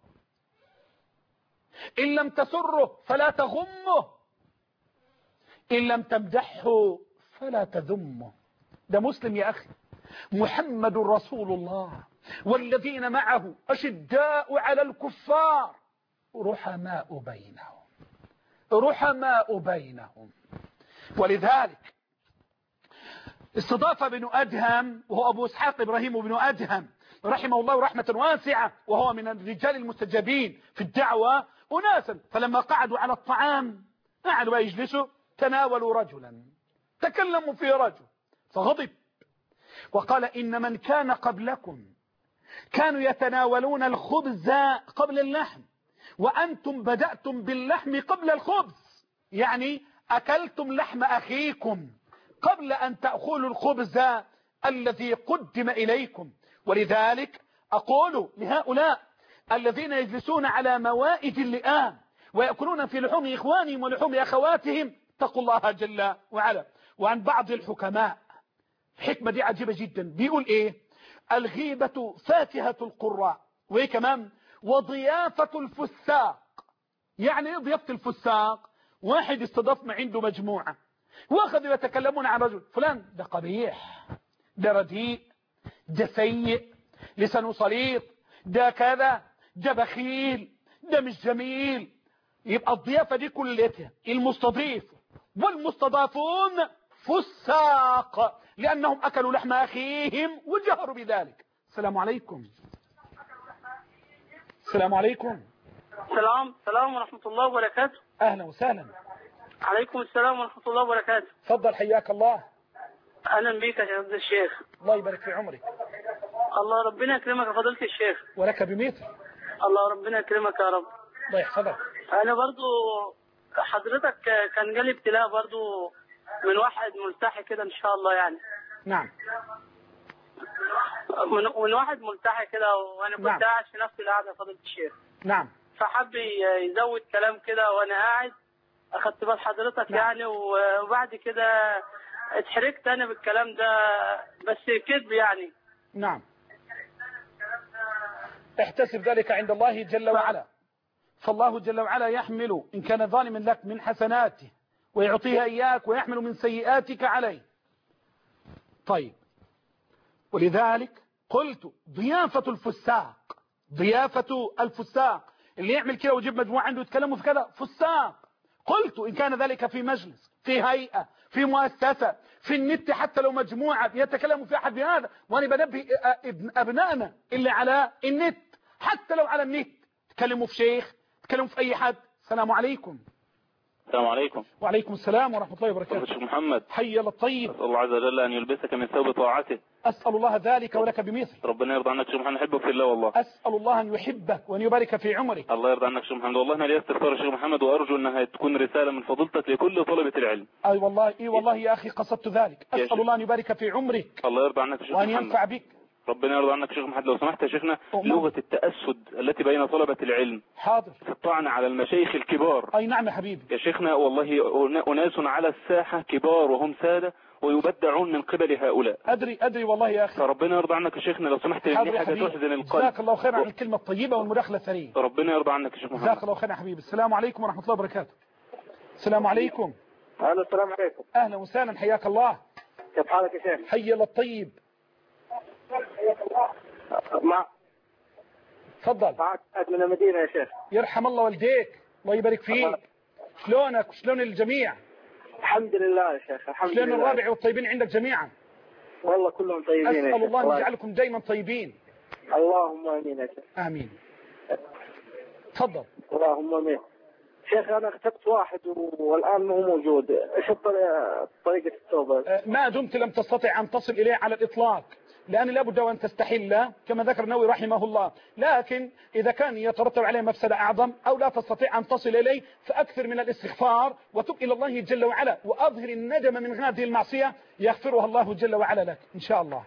إن لم تسره فلا تغمه، إن لم تمدحه فلا تذمه. ده مسلم يا أخي. محمد رسول الله والذين معه أشداء على الكفار رحماء بينهم رحماء بينهم. ولذلك استضاف ابن أدهم، وهو أبو إسحاق إبراهيم بن أدهم رحمه الله رحمة واسعة، وهو من الرجال المستجابين في الدعوة، أناسا فلما قعدوا على الطعام قعدوا يجلسوا تناولوا رجلا، تكلموا في رجل فغضب وقال: إن من كان قبلكم كانوا يتناولون الخبز قبل اللحم، وأنتم بدأتم باللحم قبل الخبز. يعني أكلتم لحم أخيكم قبل أن تأكلوا الخبز الذي قدم إليكم. ولذلك أقول لهؤلاء الذين يجلسون على موائد اللئام ويأكلون في لحوم إخوانهم ولحوم أخواتهم اتقوا الله جل وعلا. وعن بعض الحكماء الحكمة دي عجيبة جدا، بيقول إيه؟ الغيبة فاكهة القراء، وإيه كمان؟ وضيافة الفساق. يعني إيه ضيافة الفساق؟ واحد استضاف ما عنده مجموعة واخذوا يتكلمون عن رجل فلان ده قبيح، ده رديء، ده سيء، لسانه صليط، ده كذا، ده بخيل، ده مش جميل. يبقى الضيافة دي كلها المستضيف والمستضافون فساق لأنهم أكلوا لحم أخيهم وجهروا بذلك. السلام عليكم. السلام عليكم. السلام السلام ورحمة الله وبركاته. أهلا وسهلا. عليكم السلام ورحمة الله وبركاته. تفضل حياك الله. أهلا بك يا فضيلة الشيخ. الله يبارك في عمرك. الله ربنا يكرمك يا فضيلة الشيخ. ولك بمثل. الله ربنا يكرمك يا رب. الله يحفظك. أنا برضو حضرتك كان جالي ابتلاء برضو من واحد ملتحي كده إن شاء الله يعني. نعم. من, من واحد ملتحي كده وأنا كنت نعم. قاعد في نفس القعدة يا فضيلة الشيخ. نعم. فحب يزود كلام كده وأنا قاعد أخدت بال حضرتك. نعم. يعني وبعد كده اتحركت أنا بالكلام ده بس كذب يعني. نعم. احتسب ذلك عند الله جل وعلا، فالله جل وعلا يحمل إن كان ظالما لك من حسناته ويعطيها إياك ويحمل من سيئاتك عليه. طيب، ولذلك قلت ضيافة الفساق، ضيافة الفساق اللي يعمل كده ويجيب مجموعة عنده يتكلموا في كذا فساق. قلت إن كان ذلك في مجلس، في هيئة، في مؤسسة، في النت، حتى لو مجموعة يتكلموا في أحد بهذا، وأنا بنبه أبنائنا اللي على النت حتى لو على النت تكلموا في شيخ، تكلموا في أي حد. السلام عليكم. السلام عليكم. وعليكم السلام ورحمة الله وبركاته. شيخ محمد، حي الله الطيب. أسأل الله عز وجل أن يلبسك من ثوب طاعته. أسأل الله ذلك ولك بمثل. ربنا يرضى عنك شيخ محمد، نحبك في الله والله. أسأل الله أن يحبك وأن يبارك في عمرك. الله يرضى عنك شيخ محمد، والله أنا لي استغفار شيخ محمد، وأرجو أنها تكون رسالة من فضيلتك لكل طلبة العلم. أي والله إي والله يا أخي قصدت ذلك. أسأل الله أن يبارك في عمرك. الله يرضى عنك شيخ محمد وأن ينفع بك. ربنا يرضى عنك شيخ محمد. لو سمحت يا شيخنا، أمم. لغة التأسد التي بين طلبة العلم حاضر في الطعن على المشايخ الكبار. أي نعم يا حبيبي يا شيخنا، والله أناس على الساحة كبار وهم سادة ويبدعون من قبل هؤلاء. أدري أدري والله يا أخي. فربنا يرضى عنك يا شيخنا لو سمحت، لأن حاجة تحزن القلب. جزاك الله خير عن الكلمة الطيبة والمداخلة الثرية. ربنا يرضى عنك يا شيخ محمد. جزاك الله خير يا حبيبي. السلام عليكم ورحمة الله وبركاته. السلام عليكم. أهلا السلام عليكم. أهلا وسهلا حياك الله. كيف حالك يا شيخ؟ حي الله الطيب. مع تفضل. معك من المدينة يا شيخ. يرحم الله والديك، الله يبارك فيك. شلونك وشلون الجميع؟ الحمد لله يا شيخ، الحمد شلون لله. الرابع والطيبين عندك جميعا؟ والله كلهم طيبين يا شيخ. أسأل الله أن يجعلكم دائما طيبين. اللهم امين يا شيخ. آمين. تفضل. اللهم امين. شيخ انا اختبت واحد والان مو موجود، ايش طريقة التوبة؟ ما دمت لم تستطع أن تصل إليه على الإطلاق، لأن لابد أن تستحل كما ذكر النووي رحمه الله، لكن إذا كان يترتب عليه مفسدة أعظم أو لا تستطيع أن تصل إليه فأكثر من الاستغفار وتب إلى الله جل وعلا وأظهر الندم من هذه المعصية يغفرها الله جل وعلا لك إن شاء الله.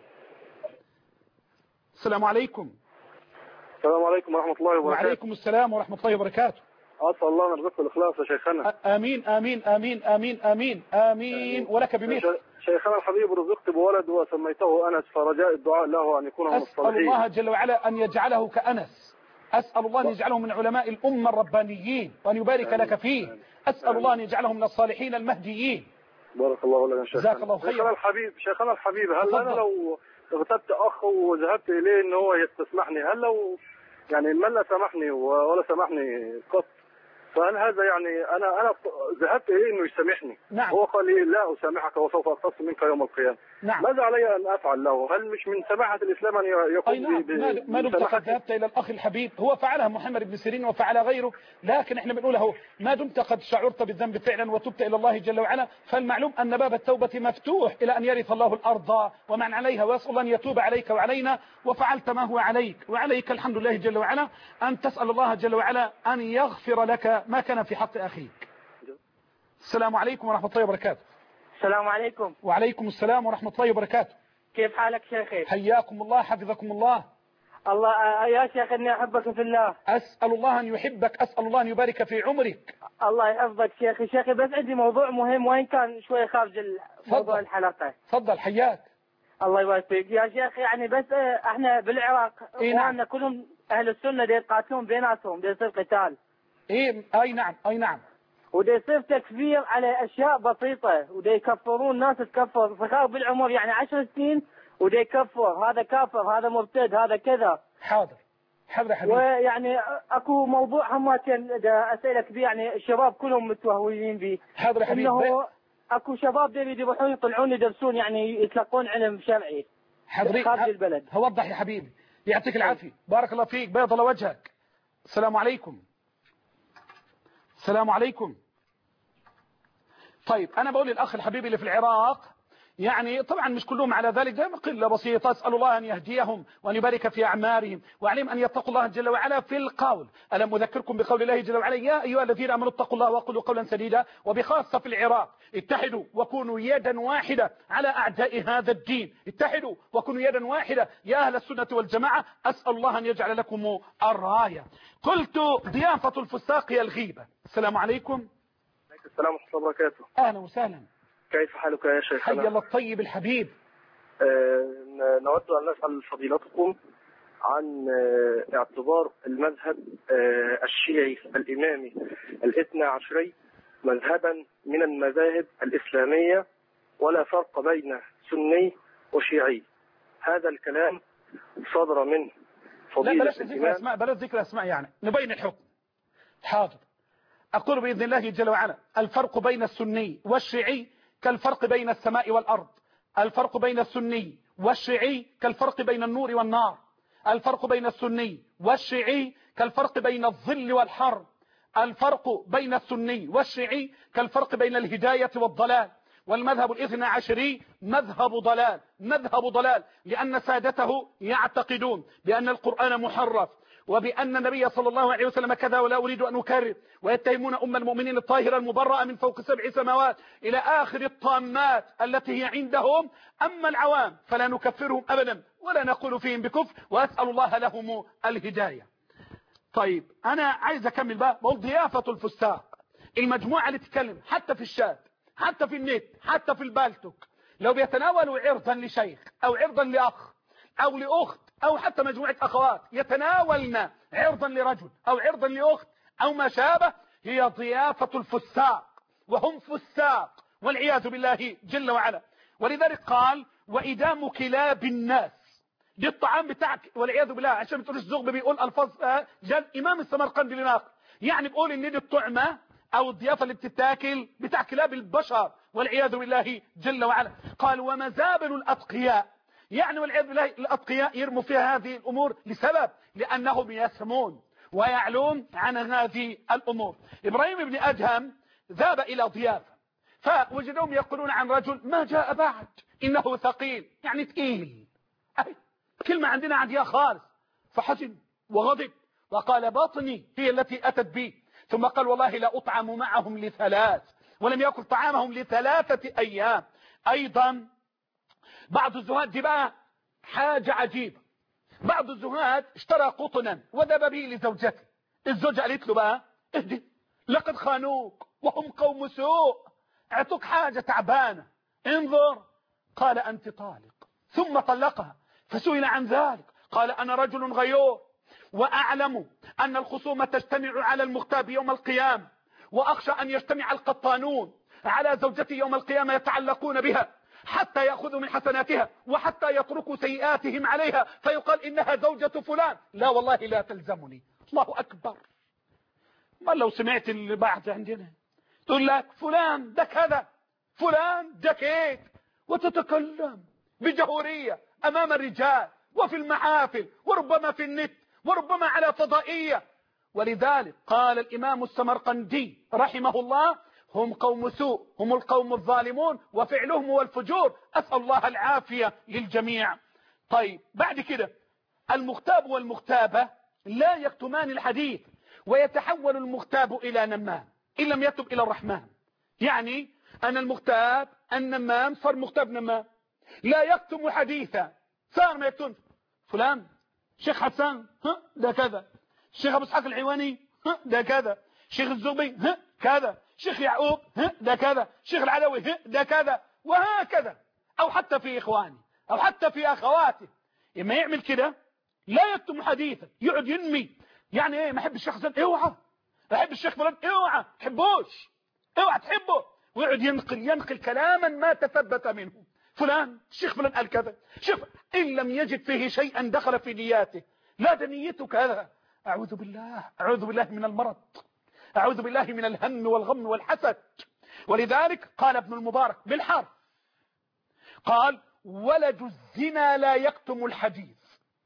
السلام عليكم. السلام عليكم ورحمة الله وبركاته. وعليكم السلام ورحمة الله وبركاته. أسأل الله أن يرزقك الإخلاص يا شيخنا. آمين آمين آمين آمين آمين آمين ولك بمثل. شيخنا الحبيب رزقت بولد وسميته أنس، فرجاء الدعاء له أن يكون من الصالحين. أسأل الله جل وعلا أن يجعله كأنس، أسأل الله أن يجعله من علماء الأمة الربانيين وأن يبارك لك فيه، أسأل الله أن يجعله من الصالحين المهديين. بارك الله لنا شيخنا. جزاك الله خير. شيخنا الحبيب شيخنا الحبيب هل أنا لو اغتبت أخ وذهبت إليه إن هو يستسمحني، هل لو يعني من لا سامحني ولا سامحني قط، فهل هذا يعني أنا أنا ذهبت إليه إنه يسامحني؟ نعم. هو قال لي لا أسامحك وسوف أقتص منك يوم القيامة. نعم. ماذا علي أن أفعل له؟ هل مش من سماحة الإسلام أن يقوم أي نعم. ب ما دمت قد ذهبت إلى الأخ الحبيب، هو فعلها محمد بن سيرين وفعل غيره، لكن احنا بنقوله ما دمت قد شعرت بالذنب فعلا وتبت إلى الله جل وعلا، فالمعلوم أن باب التوبة مفتوح إلى أن يرث الله الأرض ومن عليها، ويسأل الله أن يتوب عليك وعلينا، وفعلت ما هو عليك وعليك الحمد لله جل وعلا، أن تسأل الله جل وعلا أن يغفر لك ما كان في حق أخيك. السلام عليكم ورحمة الله وبركاته. السلام عليكم. وعليكم السلام ورحمة الله وبركاته. كيف حالك شيخي؟ حياكم الله حفظكم الله. الله يا شيخ اني احبك في الله. اسأل الله ان يحبك، اسأل الله ان يبارك في عمرك. الله يحفظك شيخي. شيخي بس عندي موضوع مهم وين كان شوي خارج موضوع الحلقة. تفضل حياك. الله يبارك فيك يا شيخ. يعني بس احنا بالعراق إيه نعم. اخواننا كلهم اهل السنة دي يتقاتلون بيناتهم، دي يصير قتال. ايه اي نعم اي نعم. ودي يصير تكفير على اشياء بسيطة، ودي يكفرون ناس تكفر صغار بالعمر يعني عشر سنين، ودي يكفر هذا كافر هذا مرتد هذا كذا. حاضر حاضر حبيبي. ويعني اكو موضوع هم كان اسئله كبيره يعني الشباب كلهم متوهوين به. حاضر حبيبي. انه اكو شباب دي يروحون يطلعون يدرسون يعني يتلقون علم شرعي حضرتك خارج البلد. هوضح يا حبيبي يعطيك العافيه. بارك الله فيك بيض الله وجهك. السلام عليكم. السلام عليكم. طيب انا بقول للاخ الحبيبي اللي في العراق يعني طبعا مش كلهم على ذلك، ده قلة بسيطة، أسأل الله أن يهديهم وأن يبارك في أعمارهم وأعلم أن يتقوا الله جل وعلا في القول. ألم أذكركم بقول الله جل وعلا يا أيها الذين آمنوا اتقوا الله وقولوا قولا سديدا. وبخاصة في العراق اتحدوا وكونوا يدا واحدة على أعداء هذا الدين، اتحدوا وكونوا يدا واحدة يا أهل السنة والجماعة. أسأل الله أن يجعل لكم الراية. قلت ضيافة الفساق هي الغيبة. السلام عليكم. السلام ورحمة الله وبركاته. أهلا وسهلا. كيف حالك يا شيخ؟ حي الله الطيب الحبيب. آه نود أن نسأل فضيلتكم عن آه اعتبار المذهب آه الشيعي الإمامي الاثنى عشري مذهبا من المذاهب الإسلامية، ولا فرق بين سني وشيعي. هذا الكلام صدر من فضيلة لا بلاش ذكر أسماء، بلاش ذكر أسماء يعني نبين الحكم. حاضر. أقول بإذن الله جل وعلا الفرق بين السني والشيعي كالفرق بين السماء والأرض. الفرق بين السني والشيعي كالفرق بين النور والنار. الفرق بين السني والشيعي كالفرق بين الظل والحر. الفرق بين السني والشيعي كالفرق بين الهداية والضلال. والمذهب الاثنى عشري مذهب ضلال، مذهب ضلال، لأن سادته يعتقدون بأن القرآن محرف وبأن النبي صلى الله عليه وسلم كذا ولا أريد أن أكرر، ويتهمون أم المؤمنين الطاهرة المبرأة من فوق سبع سماوات إلى آخر الطامات التي هي عندهم. أما العوام فلا نكفرهم أبدا ولا نقول فيهم بكفر، وأسأل الله لهم الهداية. طيب أنا عايز أكمل بقى. بقول ضيافة الفساق المجموعة اللي تتكلم حتى في الشات حتى في النت حتى في البالتوك، لو بيتناولوا عرضا لشيخ أو عرضا لأخ أو لأخت أو حتى مجموعة أخوات يتناولن عرضا لرجل أو عرضا لأخت أو ما شابه، هي ضيافة الفساق، وهم فساق والعياذ بالله جل وعلا. ولذلك قال وإدام كلاب الناس. دي الطعام بتاعك والعياذ بالله، عشان ما تقولش زغب بيقول الفاظ جل إمام السمرقندي لناقل، يعني بيقول إن دي الطعمة أو الضيافة اللي بتتاكل بتاع كلاب البشر والعياذ بالله جل وعلا. قال ومزابل الأتقياء، يعني والعياذ بالله الأتقياء يرموا فيها هذه الأمور لسبب لأنهم يسمون ويعلون عن هذه الأمور. إبراهيم بن أدهم ذهب إلى ضيافة فوجدهم يقولون عن رجل ما جاء بعد إنه ثقيل، يعني ثقيل، كلمة عندنا عادية خالص. فحزن وغضب وقال بطني هي التي أتت بي، ثم قال والله لا أطعم معهم لثلاث، ولم يأكل طعامهم لثلاثة أيام. أيضا بعض الزهاد دي بقى حاجة عجيبة، بعض الزهاد اشترى قطنا وذهب به لزوجته. الزوجة قالت له بقى اهدي لقد خانوك وهم قوم سوء، اعطوك حاجة تعبانة انظر. قال أنت طالق، ثم طلقها. فسئل عن ذلك قال أنا رجل غيور وأعلم أن الخصومة تجتمع على المغتاب يوم القيامة، وأخشى أن يجتمع القطانون على زوجتي يوم القيامة يتعلقون بها حتى يأخذوا من حسناتها وحتى يتركوا سيئاتهم عليها فيقال إنها زوجة فلان. لا والله لا تلزمني. الله أكبر. ما لو سمعت اللي بعد عندنا تقول لك فلان ده كذا فلان ده كيك، وتتكلم بجهورية أمام الرجال وفي المحافل وربما في النت وربما على فضائية. ولذلك قال الإمام السمرقندي رحمه الله هم قوم سوء، هم القوم الظالمون وفعلهم هو الفجور. أسأل الله العافية للجميع. طيب بعد كده المغتاب والمغتابة لا يكتمان الحديث، ويتحول المغتاب إلى نمام إن لم يتب إلى الرحمن. يعني أن المغتاب النمام صار مغتاب نمام، لا يكتم حديثا صار ما يكتم. فلان شيخ حسان ها ده كذا، شيخ أبو اسحاق العواني ها ده كذا، شيخ الزغبي ها كذا، شيخ يعقوب ها ده كذا، شيخ العلوي ها ده كذا، وهكذا. أو حتى في إخواني أو حتى في أخواتي، إما يعمل كده لا يكتم حديثا، يقعد ينمي. يعني ايه؟ ما احب الشيخ حسن، اوعى. احب الشيخ فلان، اوعى تحبوش، اوعى تحبه. ويقعد ينقل ينقل كلاما ما تثبت منه. فلان الشيخ فلان قال كذا، شوف ان لم يجد فيه شيئا دخل في نياته، لا ده نيته كذا. اعوذ بالله، اعوذ بالله من المرض، اعوذ بالله من الهم والغم والحسد. ولذلك قال ابن المبارك بالحرف، قال ولد الزنا لا يكتم الحديث.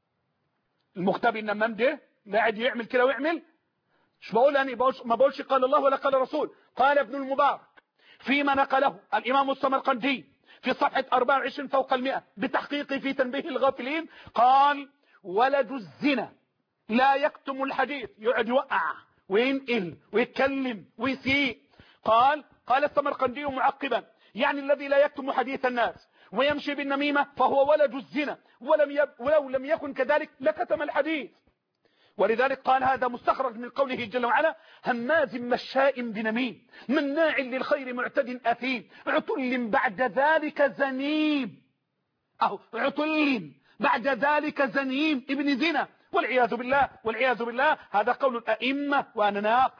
المغتاب النمام ده لا عاد يعمل كده ويعمل. مش بقول أنا ما بقولش قال الله ولا قال الرسول، قال ابن المبارك فيما نقله الإمام السمرقندي في صفحة أربعة وعشرين فوق المئة بتحقيقه في تنبيه الغافلين، قال ولد الزنا لا يكتم الحديث، يقعد يوقع وينقل ويتكلم ويسيء. قال قال السمرقندي معقبا يعني الذي لا يكتم حديث الناس ويمشي بالنميمة فهو ولد الزنا، ولم يب ولو لم يكن كذلك لكتم الحديث. ولذلك قال هذا مستخرج من قوله جل وعلا هماز مشاء بنميم مناع للخير معتد أثيم عتل بعد ذلك زنيم، أو عتل بعد ذلك زنيم ابن زنا، والعياذ بالله والعياذ بالله. هذا قول الأئمة وأنا ناقل.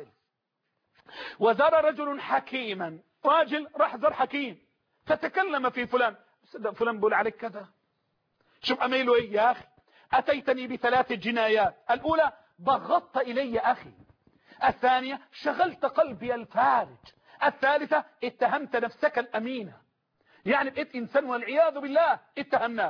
وزار رجل حكيما، راجل راح زار حكيم فتكلم في فلان، فلان بقول عليك كذا، شوف أميله إيه يا أخي، أتيتني بثلاث جنايات، الأولى بغضت إلي أخي، الثانية شغلت قلبي الفارج، الثالثة اتهمت نفسك الأمينة. يعني بقيت إنسان والعياذ بالله اتهمناك.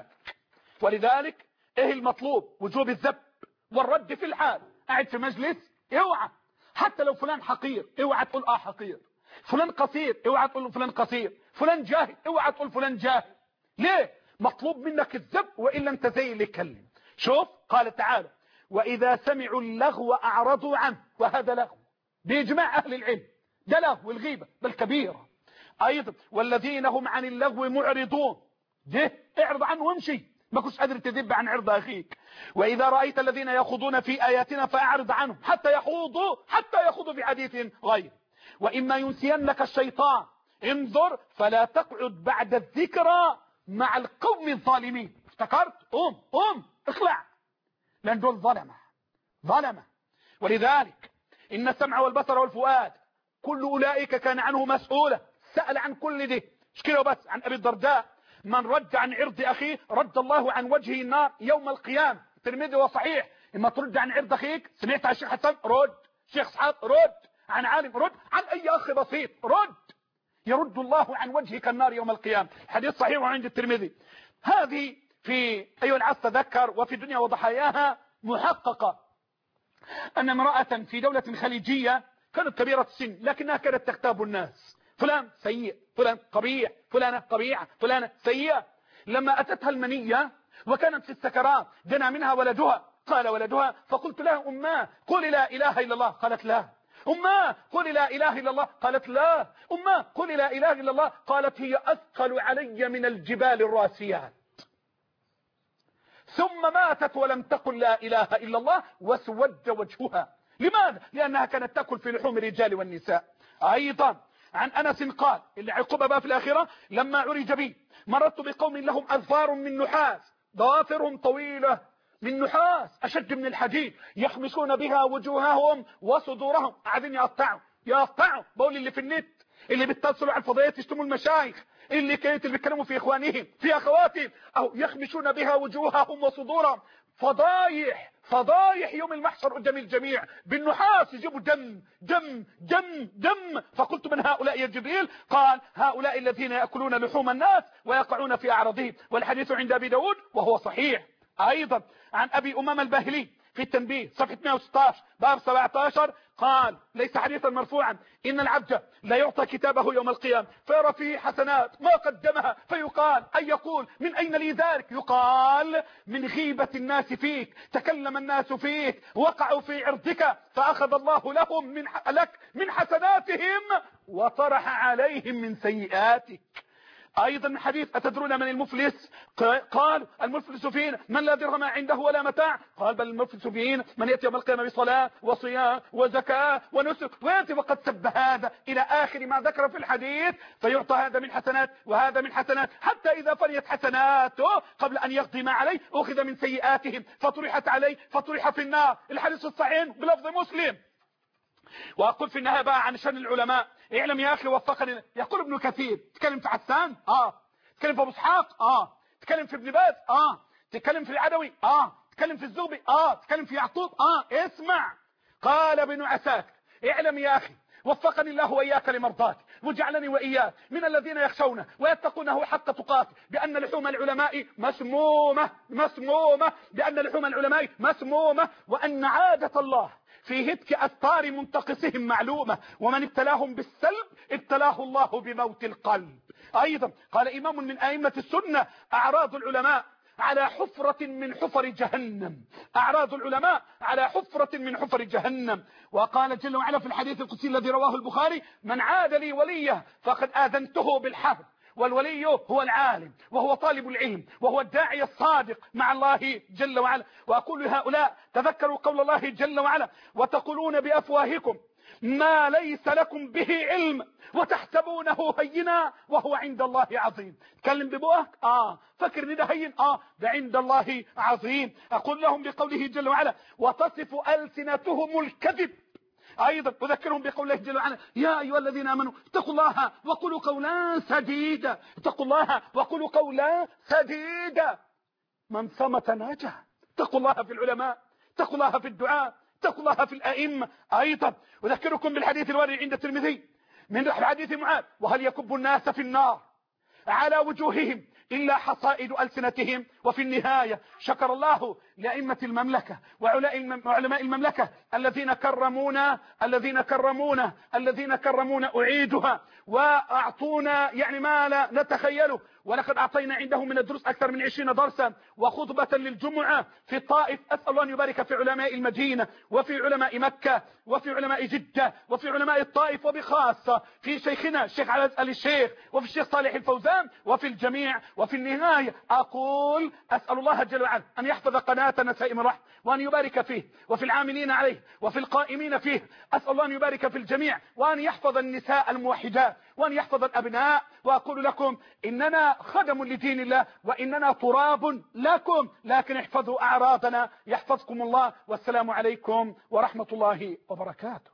ولذلك إيه المطلوب؟ وجوب الذب والرد في الحال. قاعد في مجلس اوعى، حتى لو فلان حقير اوعى تقول اه حقير، فلان قصير اوعى تقول فلان قصير، فلان جاهل اوعى تقول فلان جاهل. ليه؟ مطلوب منك الذب، وإلا انت زي اللي يكلم. شوف قال تعالى وإذا سمعوا اللغو أعرضوا عنه، وهذا لغو بإجماع أهل العلم، ده لغو الغيبة بل كبيرة أيضا. والذين هم عن اللغو معرضون، ده اعرض عنه وامشي، ما كنتش قادر تذب عن عرض أخيك. وإذا رأيت الذين يخوضون في آياتنا فأعرض عنهم حتى يخوضوا حتى يخوضوا في حديث غير. وإما ينسينك الشيطان انظر فلا تقعد بعد الذكرى مع القوم الظالمين. افتكرت قوم قوم اخلع، لأن دول ظلمة ظلمة. ولذلك إن السمع والبصر والفؤاد كل أولئك كان عنه مسؤولا. سأل عن كل ده، مش كده بس. عن أبي الدرداء من رد عن عرض أخيه رد الله عن وجهه النار يوم القيامة. الترمذي وصحيح. إما ترد عن عرض أخيك، سمعت عن الشيخ حسن رد، شيخ اسحاق رد، عن عالم رد، عن أي أخ بسيط رد، يرد الله عن وجهك النار يوم القيامة. حديث صحيح عند الترمذي. هذه في أيها العز تذكر وفي الدنيا وضحاياها محققة أن امرأة في دولة خليجية كانت كبيرة السن لكنها كانت تغتاب الناس، فلان سيء، فلان قبيح، فلانة قبيحة، فلانة سيئة. لما أتتها المنية وكانت في السكرات دنا منها ولدها، قال ولدها فقلت لها أماه قولي لا إله إلا الله، قالت لا. أماه قولي لا إله إلا الله، قالت لا. أماه قولي لا إله إلا الله، قالت هي أثقل علي من الجبال الراسيات. ثم ماتت ولم تقل لا إله إلا الله وسود وجهها. لماذا؟ لأنها كانت تأكل في لحوم الرجال والنساء. أيضا عن أنس قال اللي عقب بقى في الآخرة لما عرج بي مررت بقوم لهم أظفار من نحاس، ضوافرهم طويلة من نحاس أشد من الحديد، يخمسون بها وجوههم وصدورهم. قاعدين يقطعوا يقطعوا. بقول اللي في النت اللي بيتصلوا على الفضائيات يشتموا المشايخ، اللي كانت اللي بيتكلموا في إخوانهم في أخواتهم، أو يخمسون بها وجوههم وصدورهم. فضايح فضايح يوم المحشر قدام الجميع بالنحاس، يجيبوا دم دم دم دم. فقلت من هؤلاء يا جبريل؟ قال هؤلاء الذين يأكلون لحوم الناس ويقعون في أعراضهم. والحديث عند أبي داود وهو صحيح. أيضا عن أبي أمام الباهلي في التنبيه صفحة مئة وستة عشر باب سبعة عشر قال ليس حديثا مرفوعا إن العبد لا يعطى كتابه يوم القيامة فيرى فيه حسنات ما قدمها فيقال أي يقول من أين لي ذلك؟ يقال من غيبة الناس فيك، تكلم الناس فيك، وقعوا في عرضك فأخذ الله لهم من لك من حسناتهم وطرح عليهم من سيئاتك. أيضا من حديث أتدرون من المفلس؟ قال المفلس فينا من لا درهم عنده ولا متاع، قال بل المفلس فينا من يأتي يوم القيامة بصلاة وصيام وزكاة ونسك ويأتي وقد سب هذا إلى آخر ما ذكر في الحديث، فيعطى هذا من حسنات وهذا من حسنات حتى إذا فنيت حسناته قبل أن يقضي ما عليه أخذ من سيئاتهم فطرحت عليه فطرح في النار. الحديث الصحيح بلفظ مسلم. وأقول في النهاية بقى عن شأن العلماء، اعلم يا أخي وفقني. يقول ابن كثير تكلم في حسان اه تكلم في أبو اسحاق اه تكلم في ابن باز اه تكلم في العدوي اه تكلم في الزغبي اه تكلم في يعقوب اه اسمع. قال ابن عساكر اعلم يا أخي وفقني الله وإياك لمرضاته وجعلني وإياك من الذين يخشونه ويتقونه حق تقاته بأن لحوم العلماء مسمومة مسمومة بأن لحوم العلماء مسمومة وأن عادة الله في هتك أستار منتقصهم معلومة ومن ابتلاهم بالسلب ابتلاه الله بموت القلب. أيضا قال إمام من أئمة السنة أعراض العلماء على حفرة من حفر جهنم، أعراض العلماء على حفرة من حفر جهنم. وقال جل وعلا في الحديث القدسي الذي رواه البخاري من عاد لي وليه فقد آذنته بالحرب. والولي هو العالم وهو طالب العلم وهو الداعي الصادق مع الله جل وعلا. وأقول لهؤلاء تذكروا قول الله جل وعلا وتقولون بأفواهكم ما ليس لكم به علم وتحسبونه هينا وهو عند الله عظيم. تكلم ببؤك اه فكر ان ده هين اه ده عند الله عظيم. أقول لهم بقوله جل وعلا وتصف ألسنتهم الكذب. أيضا أذكرهم بقول الله جل وعلا يا أيها الذين آمنوا اتقوا الله وقولوا قولا سديدا، اتقوا الله وقولوا قولا سديدا. من صمت نجا. اتقوا الله في العلماء، اتقوا الله في الدعاء، اتقوا الله في الأئمة. أيضا أذكركم بالحديث الوارد عند الترمذي من حديث معاذ وهل يكب الناس في النار على وجوههم إلا حصائد ألسنتهم. وفي النهاية شكر الله لأئمة المملكة وعلماء المملكة الذين كرمونا الذين كرمونا الذين كرمونا أعيدها وأعطونا يعني ما لا نتخيله. ولقد أعطينا عندهم من الدروس أكثر من عشرين درسا وخطبة للجمعة في الطائف. أسأل الله أن يبارك في علماء المدينة وفي علماء مكة وفي علماء جدة وفي علماء الطائف وبخاصة في شيخنا الشيخ علي آل الشيخ وفي الشيخ صالح الفوزان وفي الجميع. وفي النهاية أقول أسأل الله جل وعلا أن يحفظ قناة نسائم الرحمة وأن يبارك فيه وفي العاملين عليه وفي القائمين فيه. أسأل الله أن يبارك في الجميع وأن يحفظ النساء الموحدات وأن يحفظ الأبناء. وأقول لكم إننا خدم لدين الله وإننا تراب لكم لكن احفظوا أعراضنا يحفظكم الله. والسلام عليكم ورحمة الله وبركاته.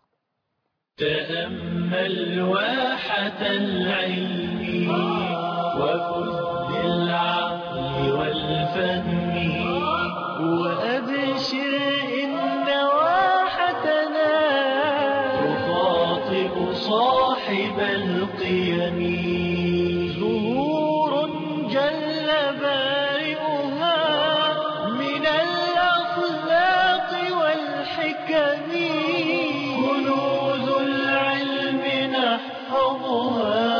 تأمل واحة العلم وخذ بالعقل والفهم وأبشر إن واحتنا تخاطب صاحب القيم زهور جل بارئها من الأخلاق والحكم كنوز العلم نحفظها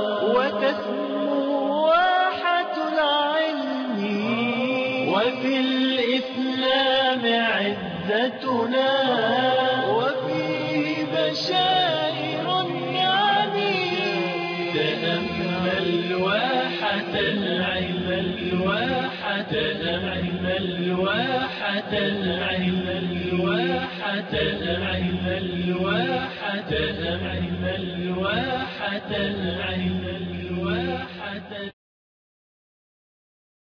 وتسمو واحة العلم وفي الإسلام عزتنا وفيه بشائر النعم. تأمل واحة العلم الواحة العلم الواحة العلم الواحة العلم الواحة العلم الواحة العلم الواحة